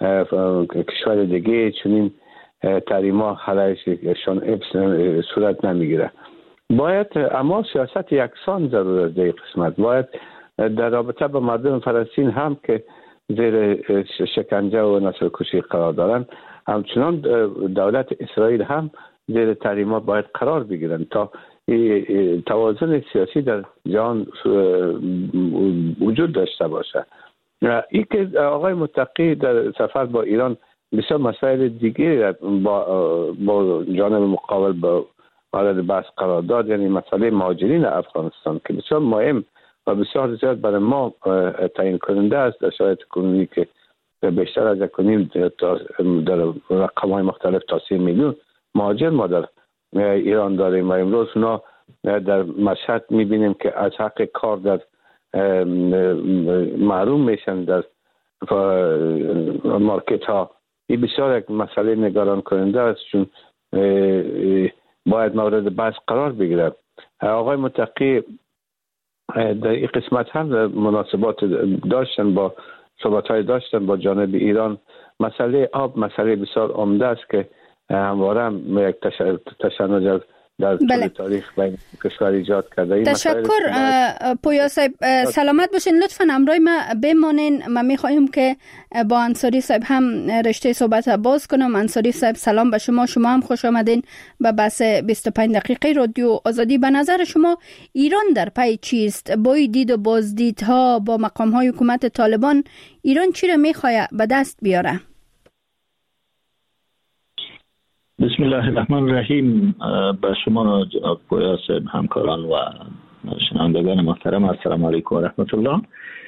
کشور دیگه چنین تحریما علیهشان صورت نمیگیره. باید اما سیاست یکسان ضرور است. در قسمت باید در رابطه با مردم فلسطین هم که زیر شکنجه و نسل‌کشی قرار دارن، همچنان دولت اسرائیل هم زیر تحریما باید قرار بگیرن تا توازن سیاسی در جهان وجود داشته باشه. این که آقای متقی در سفر با ایران بسیار مسائل دیگه با جانب مقابل با وارد بحث قرار داد، یعنی مسئله مهاجرین افغانستان که بسیار مهم و بسیار زیاد برای ما تعیین کننده است در شرایط کنونی که بیشتر از 1.5 در رقم‌های مختلف تا 3 میلیون مهاجر ما در ایران داریم و امروز اونا در مشهد میبینیم که از حق کار در محروم میشن در مارکت ها. این بسیار یک مسئله نگران کننده است چون باید مورد بحث قرار بگیره. آقای متقی در این قسمت هم مناسبات داشتن با صحبت‌های داشتن با جانب ایران. مسئله آب مسئله بسیار عمده است که همواره یک تشنج در طول تاریخ بین کشور ایجاد کرده. تشکر پویا صاحب، سلامت باشین. لطفاً همراه ما بمانین. من می‌خوایم که با انصاری صاحب هم رشته صحبت باز کنم. انصاری صاحب سلام به شما. شما هم خوش آمدین به بحث 25 دقیقه رادیو آزادی. به نظر شما ایران در پی چیست؟ با دید و بازدیدها با مقام‌های حکومت طالبان ایران چی را می‌خواهد به دست بیاره؟ بسم الله الرحمن الرحیم. به شما جناب پویا صاحب، همکاران و شنوندگان محترم، السلام علیکم و رحمت الله.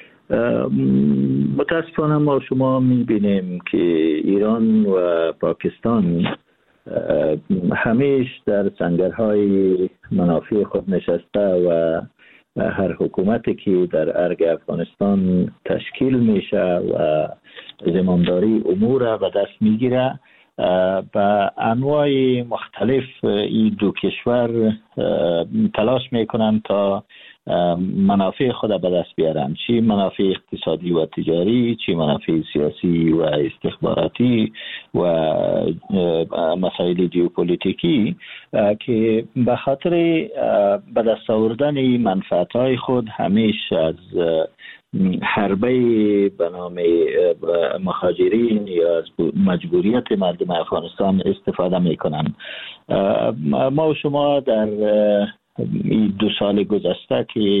متاسفانه ما شما میبینیم که ایران و پاکستان همیش در سنگرهای منافع خود نشسته و هر حکومتی که در ارگ افغانستان تشکیل میشه و زمامداری امور را به دست میگیره، به انواع مختلف این دو کشور تلاش میکنن تا منافع خود به دست بیارن، چی منافع اقتصادی و تجاری، چی منافع سیاسی و استخباراتی و مسائل ژئوپلیتیکی، که به خاطر به دست آوردن منفعت‌های خود همیشه از حربه به نام مهاجرین یا از مجبوریت مردم افغانستان استفاده میکنن. ما و شما در این 2 سال گذشته که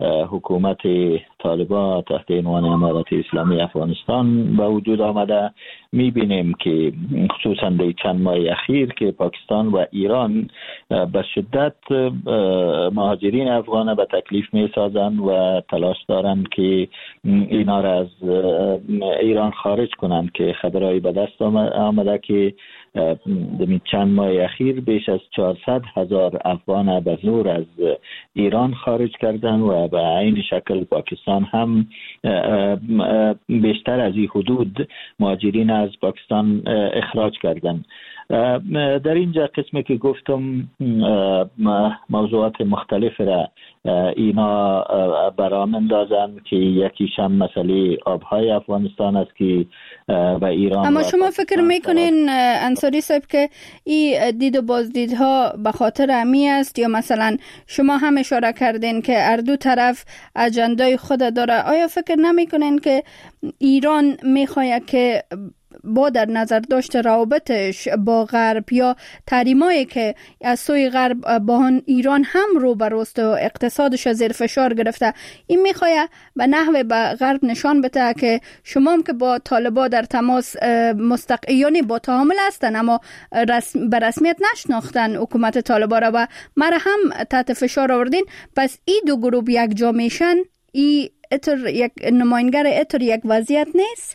حکومت طالبان تحت عنوان امارت اسلامی افغانستان به وجود آمده، میبینیم که خصوصا در چند ماه اخیر که پاکستان و ایران به شدت مهاجرین افغان به تکلیف میسازند و تلاش دارند که اینا را از ایران خارج کنند، که خبرهای به دست آمده که در چند ماه اخیر بیش از 400,000 افغان به زور از ایران خارج کردن و به عین شکل پاکستان هم بیشتر از این حدود مهاجرین از پاکستان اخراج کردن. در اینجا قسمی که گفتم موضوعات مختلف را اینا برام اندازن که یکیش هم مسئله آبهای افغانستان است که به ایران. اما شما فکر میکنین انصاری صاحب که این دید و بازدیدها به خاطر امی است، یا مثلا شما هم اشاره کردین که هر دو طرف اجندای خود داره؟ آیا فکر نمیکنین که ایران میخواهد که با در نظر داشته روابطش با غرب یا تحریمایی که از سوی غرب با ایران هم رو برست و اقتصادش زیر فشار گرفته، این میخواه به نحوه به غرب نشان بده که شما هم که با طالبان در تماس یعنی با تعامل هستن اما به رسمیت نشناختن حکومت طالبان را و مرا هم تحت فشار آوردین، پس این دو گروه یک جا میشن، این یک نماینگر اتر یک وضعیت نیست؟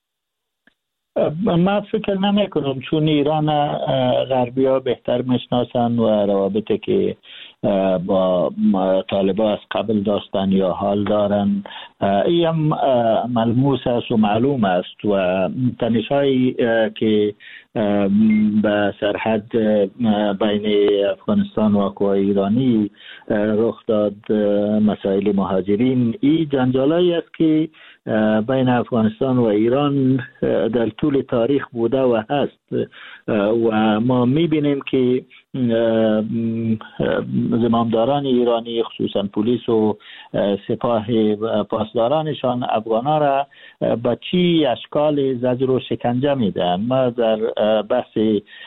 من فکر نمی کنم، چون ایران غربی ها بهتر میشناسن و روابطی که با طالبان از قبل داشتن یا حال دارن این ملموس است و معلوم است و تنش‌هایی که به سرحد بین افغانستان و قوای ایرانی رخ داد، مسائل مهاجرین، این جنجالایی است که بین افغانستان و ایران در طول تاریخ بوده و هست و ما میبینیم که زمامداران ایرانی خصوصا پلیس و سپاه پاسدارانشان افغان‌ها را به چی اشکال زجر و شکنجه میدن. ما در بحث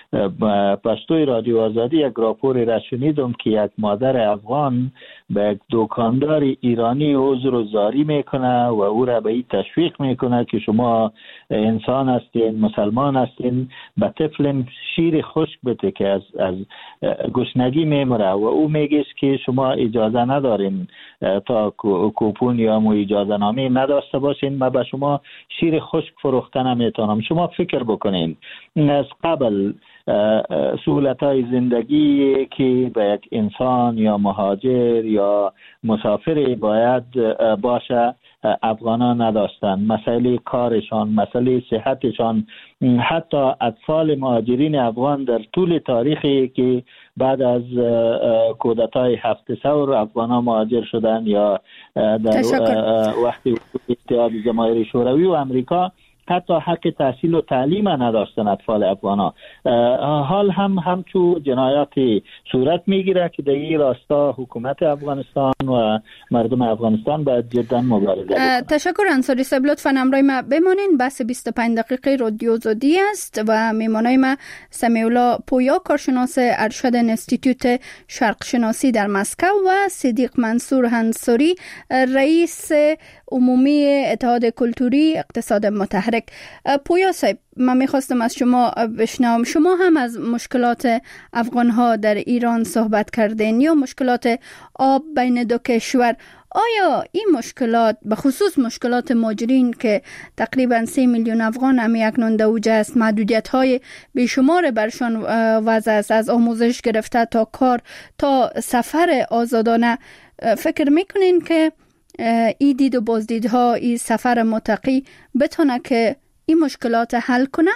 پشتوی رادیو آزادی یک راپور را شنیدم که یک مادر افغان به یک دکاندار ایرانی عذر و زاری میکنه و او را به این تشویق میکنه که شما انسان هستین، مسلمان هستین، به طفل شیر خشک بده که از گشنگی میمره و او میگه که شما اجازه ندارین تا کوپون یا اجازه نامه نداشته باشین، ما به شما شیر خشک فروخته نمیتونم. شما فکر بکنین از قبل سهولت‌های زندگی که به یک انسان یا مهاجر یا مسافر باید باشه افغانان نداشتن، مسئله کارشان، مسئله صحتشان. حتی اطفال مهاجرین افغان در طول تاریخی که بعد از کودتای 7 ثور افغانان مهاجر شدن یا در وقتی اتحاد جماهیر شوروی و امریکا حتی حق تحصیل و تعلیم نداشتن اطفال افغانا. حال همچو جنایاتی صورت میگیره که در این راستا حکومت افغانستان و مردم افغانستان باید جدا مبارزه بکنن. تشکر انصاری صاحب، لطفاً همراه ما بمانین. بحث 25 دقیقه رادیو آزادی است و میمانای ما سمیع الله پویا، کارشناس ارشد انستیتوت شرق شناسی در مسکو و صدیق منصور انصاری، رئیس عمومی اتحاد کلتوری اقتصاد متحرک. پویا صاحب، من میخواستم از شما بشنوم، شما هم از مشکلات افغان‌ها در ایران صحبت کردین یا مشکلات آب بین دو کشور. آیا این مشکلات به خصوص مشکلات مهاجرین که تقریبا 3 میلیون افغان هم اکنون در اوج است، محدودیت‌های بیشمار برشان وضع است، از آموزش گرفته تا کار تا سفر آزادانه، فکر میکنین که این دید و بازدیدها، این سفر متقی بتونه که این مشکلات حل کنه؟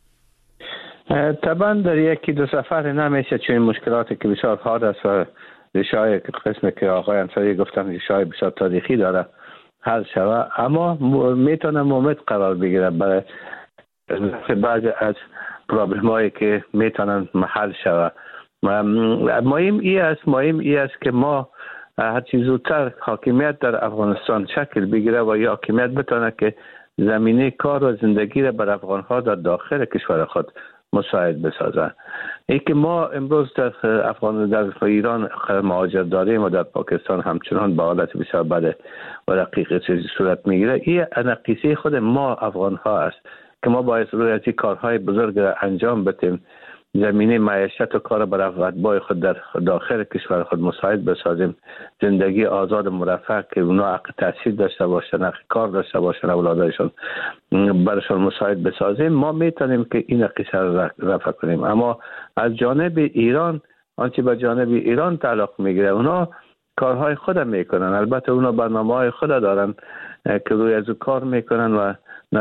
طبعا در یکی دو سفر نمیشه، چون این مشکلاتی که بسیار حاد است و ریشه‌های قسمی که آقای انصاری گفتن ریشه‌های بسیار تاریخی داره حل شوه، اما میتونه مومد قرار بگیره برای بعضی از پرابلمایی که میتونن محل شوه. مهم ای است که ما هرچی زودتر حاکمیت در افغانستان شکل بگیره و یا حاکمیت بتونه که زمینه کار و زندگی را بر افغان‌ها در داخل کشور خود مساعد بسازه. ای که ما امروز در در ایران مهاجر داریم و در پاکستان همچنان به حالت بسیار بد و دقیق چیزی صورت میگیره، این نقیصه خود ما افغان ها است که ما باید روی از این کارهای بزرگ انجام بدیم، زمینه معیشت و کار برای اتباع خود در داخل کشور خود مساعد بسازیم، زندگی آزاد و مرفه که اونا حق تحصیل داشته باشن، حق کار داشته باشن، اولادایشون برشون مساعد بسازیم. ما میتونیم که این قصه را رفع کنیم. اما از جانب ایران، آنچه به جانب ایران تعلق میگیره، اونا کارهای خود میکنن. البته اونا برنامه‌های خود دارن که روی از کار میکنن و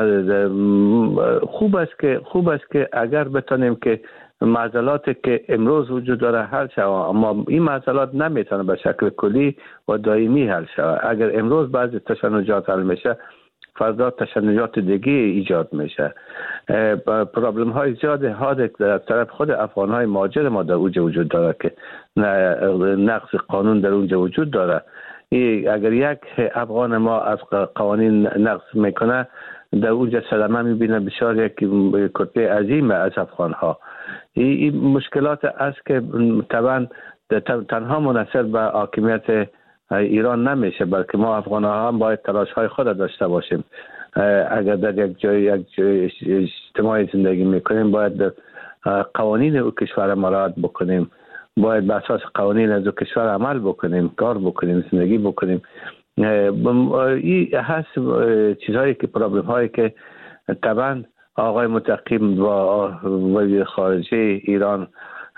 خوب است که اگر بتونیم که معضلات که امروز وجود داره حل شود، اما این معضلات نمیتونه به شکل کلی و دائمی حل شود. اگر امروز بعضی تشنجات حل میشه، فردا تشنجات دیگه ایجاد میشه. پرابلم های زیاد در طرف خود افغان های مهاجر ما در اونجا وجود داره که نقض قانون در اونجا وجود داره. اگر یک افغان ما از قوانین نقض میکنه، در اونجا صدمه میبینه بسیار یک کتله عظیم از افغان ها. این مشکلات است که طبعا تنها منحصر به حاکمیت ایران نمیشه، بلکه ما افغان ها هم باید تلاش های خود داشته باشیم. اگر در یک جای اجتماعی زندگی میکنیم، باید قوانین او کشور مراعات بکنیم، باید به اساس قوانین از او کشور عمل بکنیم، کار بکنیم، زندگی بکنیم. این هست چیزهایی که پرابلم هایی که طبعا آقای متقی و وزیر خارجه ایران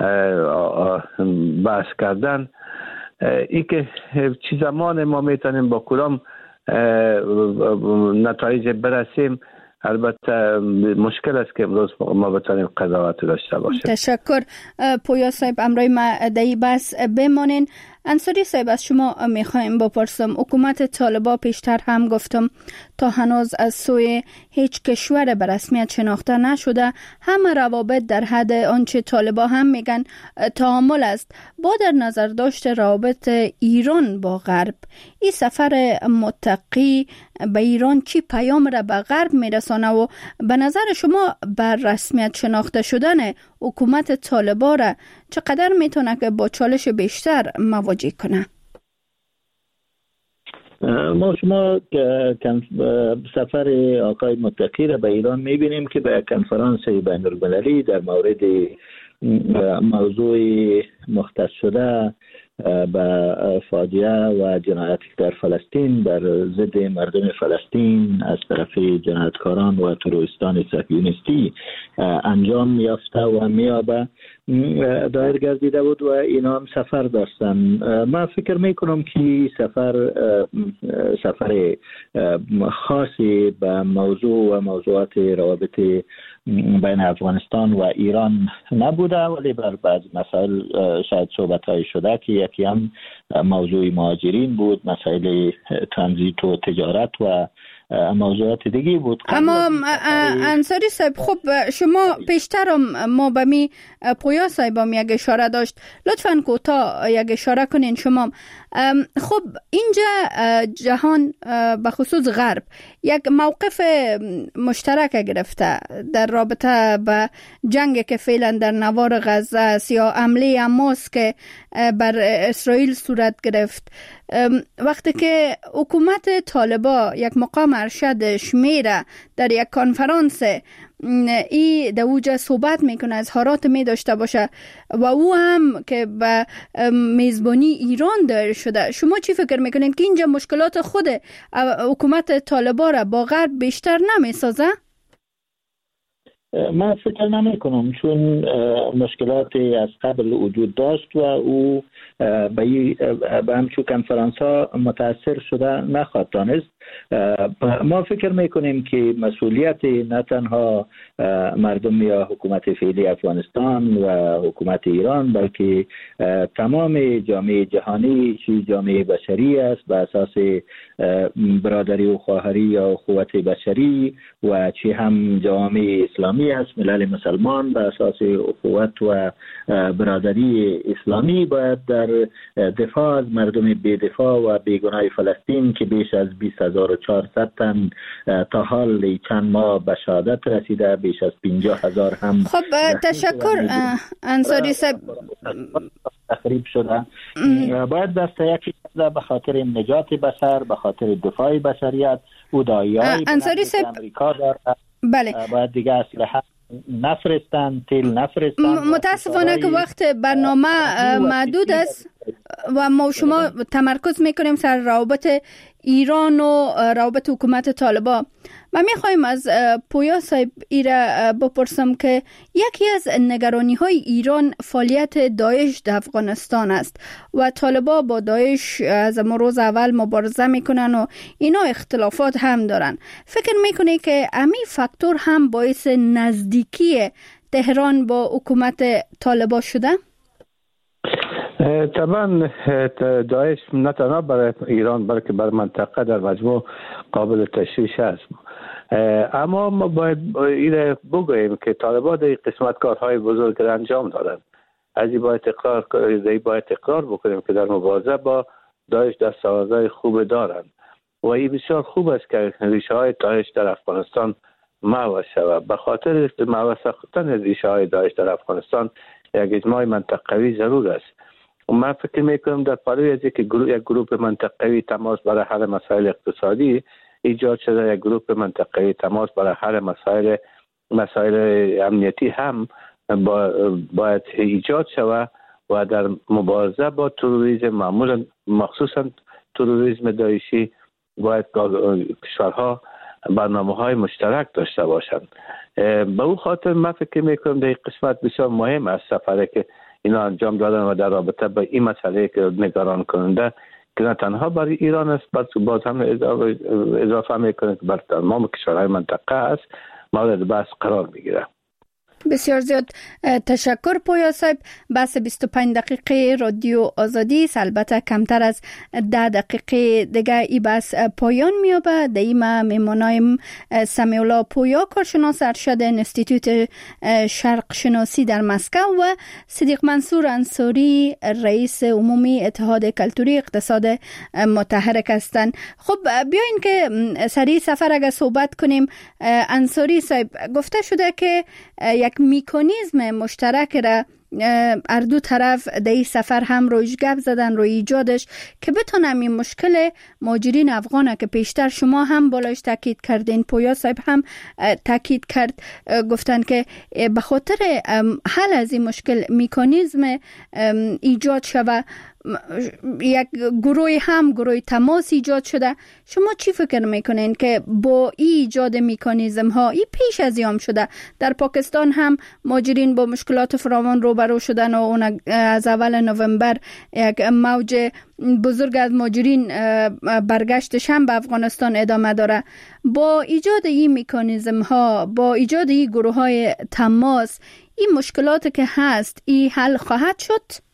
بحث کردن، ای که چی زمان ما میتونیم با کدام نتایج برسیم. البته مشکل است که امروز ما بتونیم قضاوت داشته باشیم. تشکر. پویا صاحب، امروی ما دایی بس بمانین. انصاری صاحب، از شما میخوایم بپرسم، حکومت طالبان پیشتر هم گفتم تا هنوز از سوی هیچ کشور به رسمیت شناخته نشده، همه روابط در حد آنچه طالبان هم میگن تعامل است. با در نظر داشته روابط ایران با غرب، این سفر متقی به ایران چی پیام را به غرب میرسانه و به نظر شما بر رسمیت شناخته شدن حکومت طالبان را چقدر میتونه که با چالش بیشتر مواجه کنه؟ ما شما سفر آقای متقی را به ایران میبینیم که به کنفرانس بین المللی در مورد موضوع مختص شده به فاجعه و جنایتی در فلسطین بر ضد مردم فلسطین از طرف جنایتکاران و تروریستان صهیونیستی انجام یافته و میابه دایر گردیده بود و اینا هم سفر داشتن. من فکر میکنم که سفر خاصی به موضوع و موضوعات روابط بین افغانستان و ایران نبوده، ولی بر بعض مسائل شاید صحبت های شده که یکی هم موضوع مهاجرین بود، مسائل ترانزیت و تجارت و موضوعات دیگه بود. اما انصاری صاحب، خب شما پیشترم ما به می پویا صاحبم یک اشاره داشت، لطفاً کوتاه یک اشاره کنین شما. خب اینجا جهان به خصوص غرب یک موقف مشترک گرفته در رابطه به جنگ که فعلا در نوار غزه است یا حمله حماس که بر اسرائیل صورت گرفت. وقتی که حکومت طالبان یک مقام ارشد شمیره در یک کنفرانس ای در اوجه صحبت میکنه، اظهارات می داشته باشه و او هم که به میزبانی ایران دایر شده، شما چی فکر میکنین که اینجا مشکلات خود حکومت طالبان را با غرب بیشتر نمیسازه؟ من فکر نمی کنم، چون مشکلات از قبل وجود داشت و او به همچون کنفرانس ها متاثر شده نخواهد دانست. ما فکر میکنیم که مسئولیت نه تنها مردم یا حکومت فعلی افغانستان و حکومت ایران، بلکه تمام جامعه جهانی چی جامعه بشری است به اساس برادری و خواهری یا اخوت بشری و چی هم جامعه اسلامی اسلامی است، ملل مسلمان به اساس اخوت و برادری اسلامی باید در دفاع از مردم بی‌دفاع و بیگناه فلسطین که بیش از 20400 تن تا حال چند ماه به شهادت رسیده، بیش از 50,000 هم خب تشکر انصاری صاحب تخریب شده. باید دست یکی به خاطر نجات بشر، به خاطر دفاع بشریت او دایای انصاری صاحب امریکا داره. بله. باید دیگه اسلحه نفرستن، تیل نفرستن. متاسفانه که وقت برنامه محدود است و ما شما تمرکز میکنیم سر روابط ایران و روابط حکومت طالبان. ما میخوایم از پویا صاحب ایره بپرسم که یکی از نگرانی های ایران فعالیت داعش در افغانستان است و طالبان با داعش از روز اول مبارزه میکنن و اینا اختلافات هم دارن. فکر میکنی که همین فاکتور هم باعث نزدیکی تهران با حکومت طالبان شده؟ طبعا داعش نه تنها برای ایران بلکه برای منطقه در مجموع قابل تشویش است. اما ما باید این بگوییم که طالبان در قسمت کارهای بزرگ را انجام دادن. از این باید اقرار بکنیم که در مبارزه با داعش دستاوردهای خوب دارند و این بسیار خوب است که ریشه های داعش در افغانستان محو شود. به خاطر محو ساختن ریشه های داعش در افغانستان یک اجماع منطقوی ضرور است. و من فکر میکنم در پالوی از یک گروه منطقوی تماس برای حل مسائل اقتصادی ایجاد شده، یک گروه منطقوی تماس برای حل مسائل امنیتی هم باید ایجاد شود و در مبارزه با تروریسم، معمولا مخصوصا تروریسم داعشی، باید کشورها برنامه‌های مشترک داشته باشند. به اون خاطر من فکر میکنم در قسمت بسیار مهم است سفری که اینا انجام دادن و در رابطه با این مسئله که نگران کننده که نه تنها برای ایران است بلکه باز هم اضافه میکنه که برای تمام کشورهای منطقه است مورد بحث قرار میگیره. بسیار زیاد تشکر پویا صاحب. بحث 25 دقیقه رادیو آزادی البته کمتر از 10 دقیقه دیگه ای بحث پایان میابه. دیما میمونایم سمیع الله پویا، کارشناس ارشد انستیتوت شرق شناسی در مسکو و صدیق منصور انصاری رئیس عمومی اتحاد کلتوری اقتصاد متحرک هستند. خب بیاین که سری سفر اگه صحبت کنیم. انصاری صاحب گفته شده که یک میکانیزم مشترک را هر دو طرف در این سفر هم رویش گپ زدن روی ایجادش که بتونم این مشکل مهاجرین افغانه که پیشتر شما هم بالایش تاکید کردین، پویا صاحب هم تاکید کرد، گفتن که به خاطر حل از این مشکل میکانیزم ایجاد شود، یک گروه تماس ایجاد شده. شما چی فکر میکنین که با ایجاد میکانیزم ها این پیش از یام شده؟ در پاکستان هم مهاجرین با مشکلات فراوان روبرو شدن و اون از اول نوامبر یک موج بزرگ از مهاجرین برگشتش هم به افغانستان ادامه داره. با ایجاد این میکانیزم ها، با ایجاد این گروه های تماس، این مشکلات که هست این حل خواهد شد؟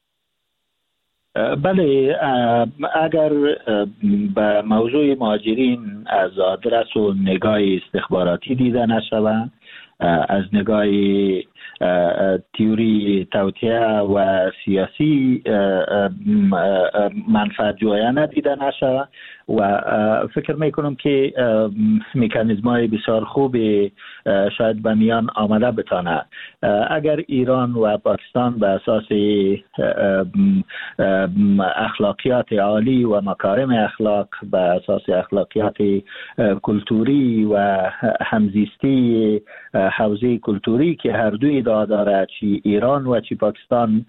بله، اگر به موضوع مهاجرین از آدرس و نگاه استخباراتی دیده نشود، از نگاه تئوری توطئه و سیاسی منفعت جویانه دیده نشود و فکر میکنم که مکانیزم‌های بسیار خوبی شاید به میان آمده بتانه. اگر ایران و پاکستان به اساس اخلاقیات عالی و مکارم اخلاق، به اساس اخلاقیات کلتوری و همزیستی حوزه کلتوری که هر دوی داره، چی ایران و چی پاکستان،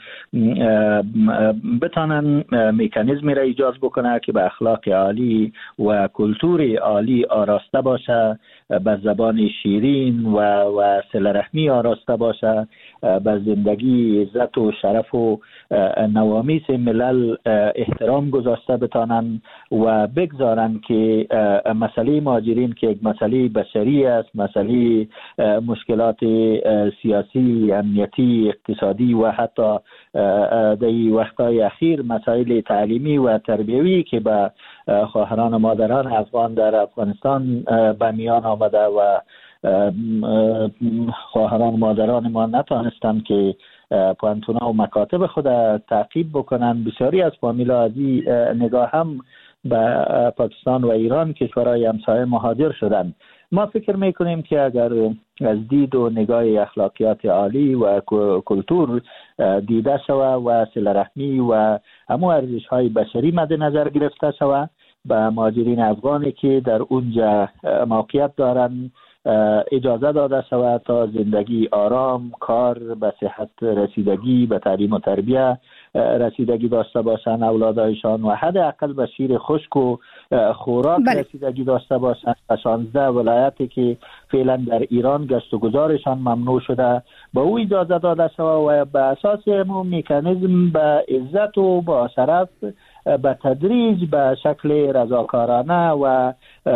بتانن مکانیزمی را ایجاد بکنه که به اخلاق عالی و کلتور عالی آراسته باشه، به زبان شیرین و صله رحمی آراسته باشه، به زندگی، عزت و شرف و نوامیس ملل احترام گذاشته بتانن و بگذارن که مسئله مهاجرین که یک مسئله بشری است، مسئله مشکلات سیاسی، امنیتی، اقتصادی و حتی در وقتهای اخیر مسائل تعلیمی و تربیوی که به خواهران و مادران افغان در افغانستان به میان آمده و خواهران مادران ما نتانستند که پوانتونا و مکاتب خود تعقیب بکنن. بسیاری از فامیلا از این نگاه هم به پاکستان و ایران کشورهای همسایه مهاجر شدند. ما فکر میکنیم که اگر از دید و نگاه اخلاقیات عالی و کلتور دیده شود و صله رحمی و همو ارزش های بشری مد نظر گرفته شود، به مهاجرین افغانی که در اونجا موقعیت دارند اجازه داده شود تا زندگی آرام، کار، به صحت رسیدگی، به تعلیم و تربیه رسیدگی داشته باشند اولادایشان و حداقل به شیر خشک و خوراک رسیدگی داشته باشند. 16 ولایتی که فعلا در ایران گشت و گذارشان ممنوع شده به او اجازه داده شود و به اساس مکانیزم به عزت و با شرف به تدریج به شکل رضاکارانه و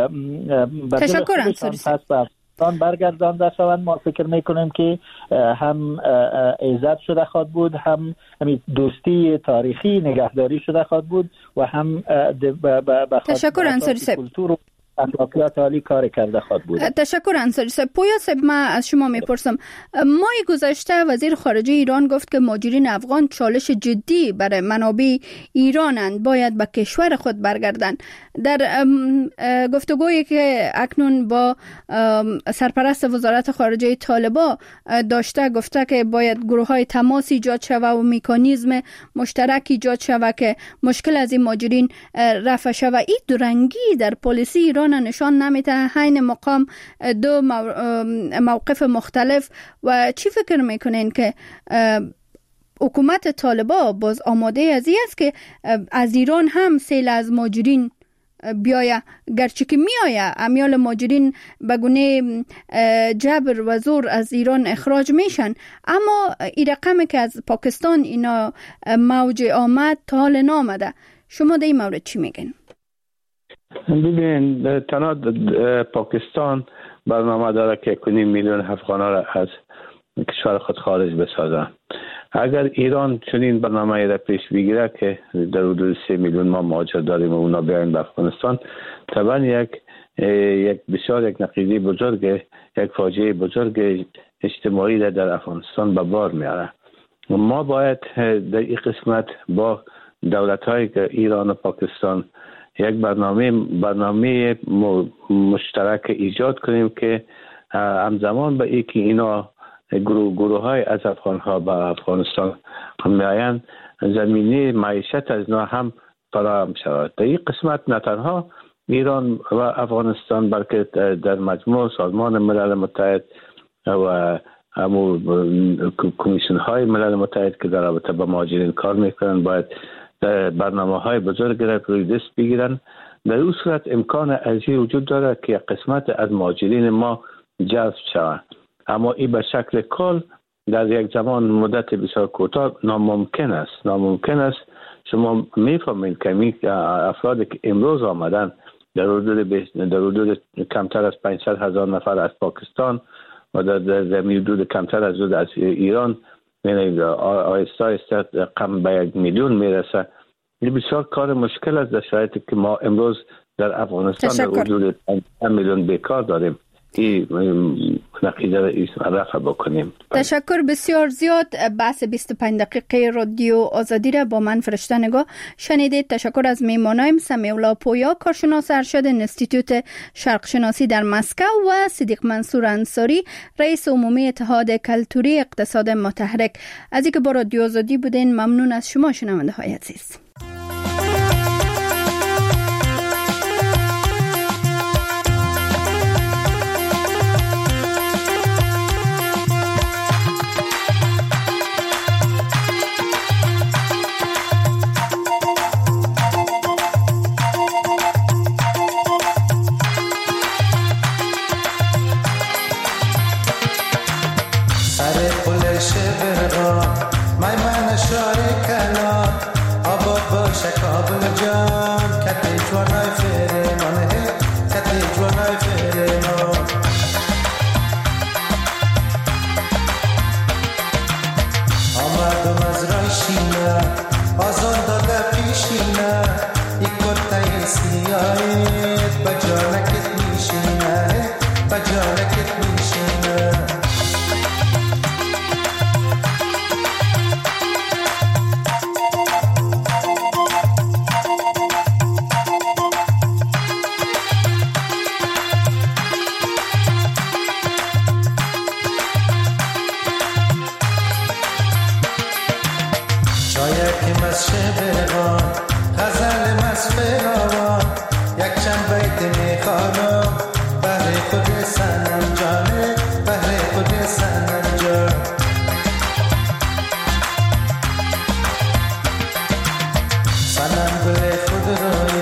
تشکر انصاری برگردانده شوند. ما فکر میکنیم که هم عزت شده خواهد بود، هم دوستی تاریخی نگهداری شده خواهد بود و هم تشکر انصاری صاحب اخلاقیات عالی کار کرده خواهد بود. تشکر انصاری صاحب. پویا صاحب، من از شما میپرسم، ماه گذشته وزیر خارجه ایران گفت که مهاجرین افغان چالش جدی برای منابع ایرانند، باید به کشور خود برگردند. در گفتگویی که اکنون با سرپرست وزارت خارجه طالبان داشته، گفته که باید گروه‌های تماس ایجاد شود و مکانیزم مشترک ایجاد شود که مشکل از این مهاجرین رفع شود. این دورنگی در پالیسی ایران نشان نمیده، حین مقام دو موقف مختلف. و چی فکر میکنین که حکومت طالبان باز آماده از این است که از ایران هم سیل از مهاجرین بیایه، گرچه که میایه امیال مهاجرین به گونه جبر و زور از ایران اخراج میشن، اما این رقمی که از پاکستان اینا موج آمد تا حال نامده. شما در این مورد چی میگین؟ ببین، تنها پاکستان برنامه داره که 1.5 میلیون افغانا را از کشور خود خارج بسازن. اگر ایران چنین برنامه را پیش بگیره که در حدود 3 میلیون ما مهاجر داریم و اونا بیاین به افغانستان، طبعا یک بسیار یک نقیضه بزرگ، یک فاجعه بزرگ اجتماعی در افغانستان به بار میاره. ما باید در این قسمت با دولت‌های ایران و پاکستان یک برنامه مشترک ایجاد کنیم که همزمان به اینکه اینا گروه‌های از افغان‌ها به افغانستان میآیند، زمینه معیشت از اینا هم فراهم شود. در این قسمت نه تنها ایران و افغانستان بلکه در مجموع سازمان ملل متحد و همو کمیسیون های ملل متحد که در رابطه با مهاجرین کار میکنن باید برنامه های بزرگ را روی دست بگیرن. در این صورت امکان ازی وجود داره که قسمت از مهاجرین ما جذب شود، اما این به شکل کل در یک زمان مدت بسیار کوتاه ناممکن است. شما میفهمید که افرادی که امروز آمدن در حدود کمتر از 500,000 نفر از پاکستان و در حدود کمتر از ایران، یعنی آهسته کم به 1 میلیون میرسه. این بسیار کار مشکل است در شرایطی که ما امروز در افغانستان در حدود 5 میلیون بیکار داریم. این نقیضه رفع بکنیم. تشکر بسیار زیاد. بحث 25 دقیقه رادیو آزادی را با من فرشته نگاه شنیدید. تشکر از میمانایم سمیع الله پویا، کارشناس ارشد انستیتوت شرق شناسی در مسکو و صدیق منصور انصاری، رئیس عمومی اتحاد کلتوری اقتصاد متحرک. از اینکه با رادیو آزادی بودین ممنون از شما شنونده های عزیز. بجانکت میشینه فراوان یک چند بیت میخوانم بهر خود سنم جانه بهر خود سنم جان سنم گل خود روی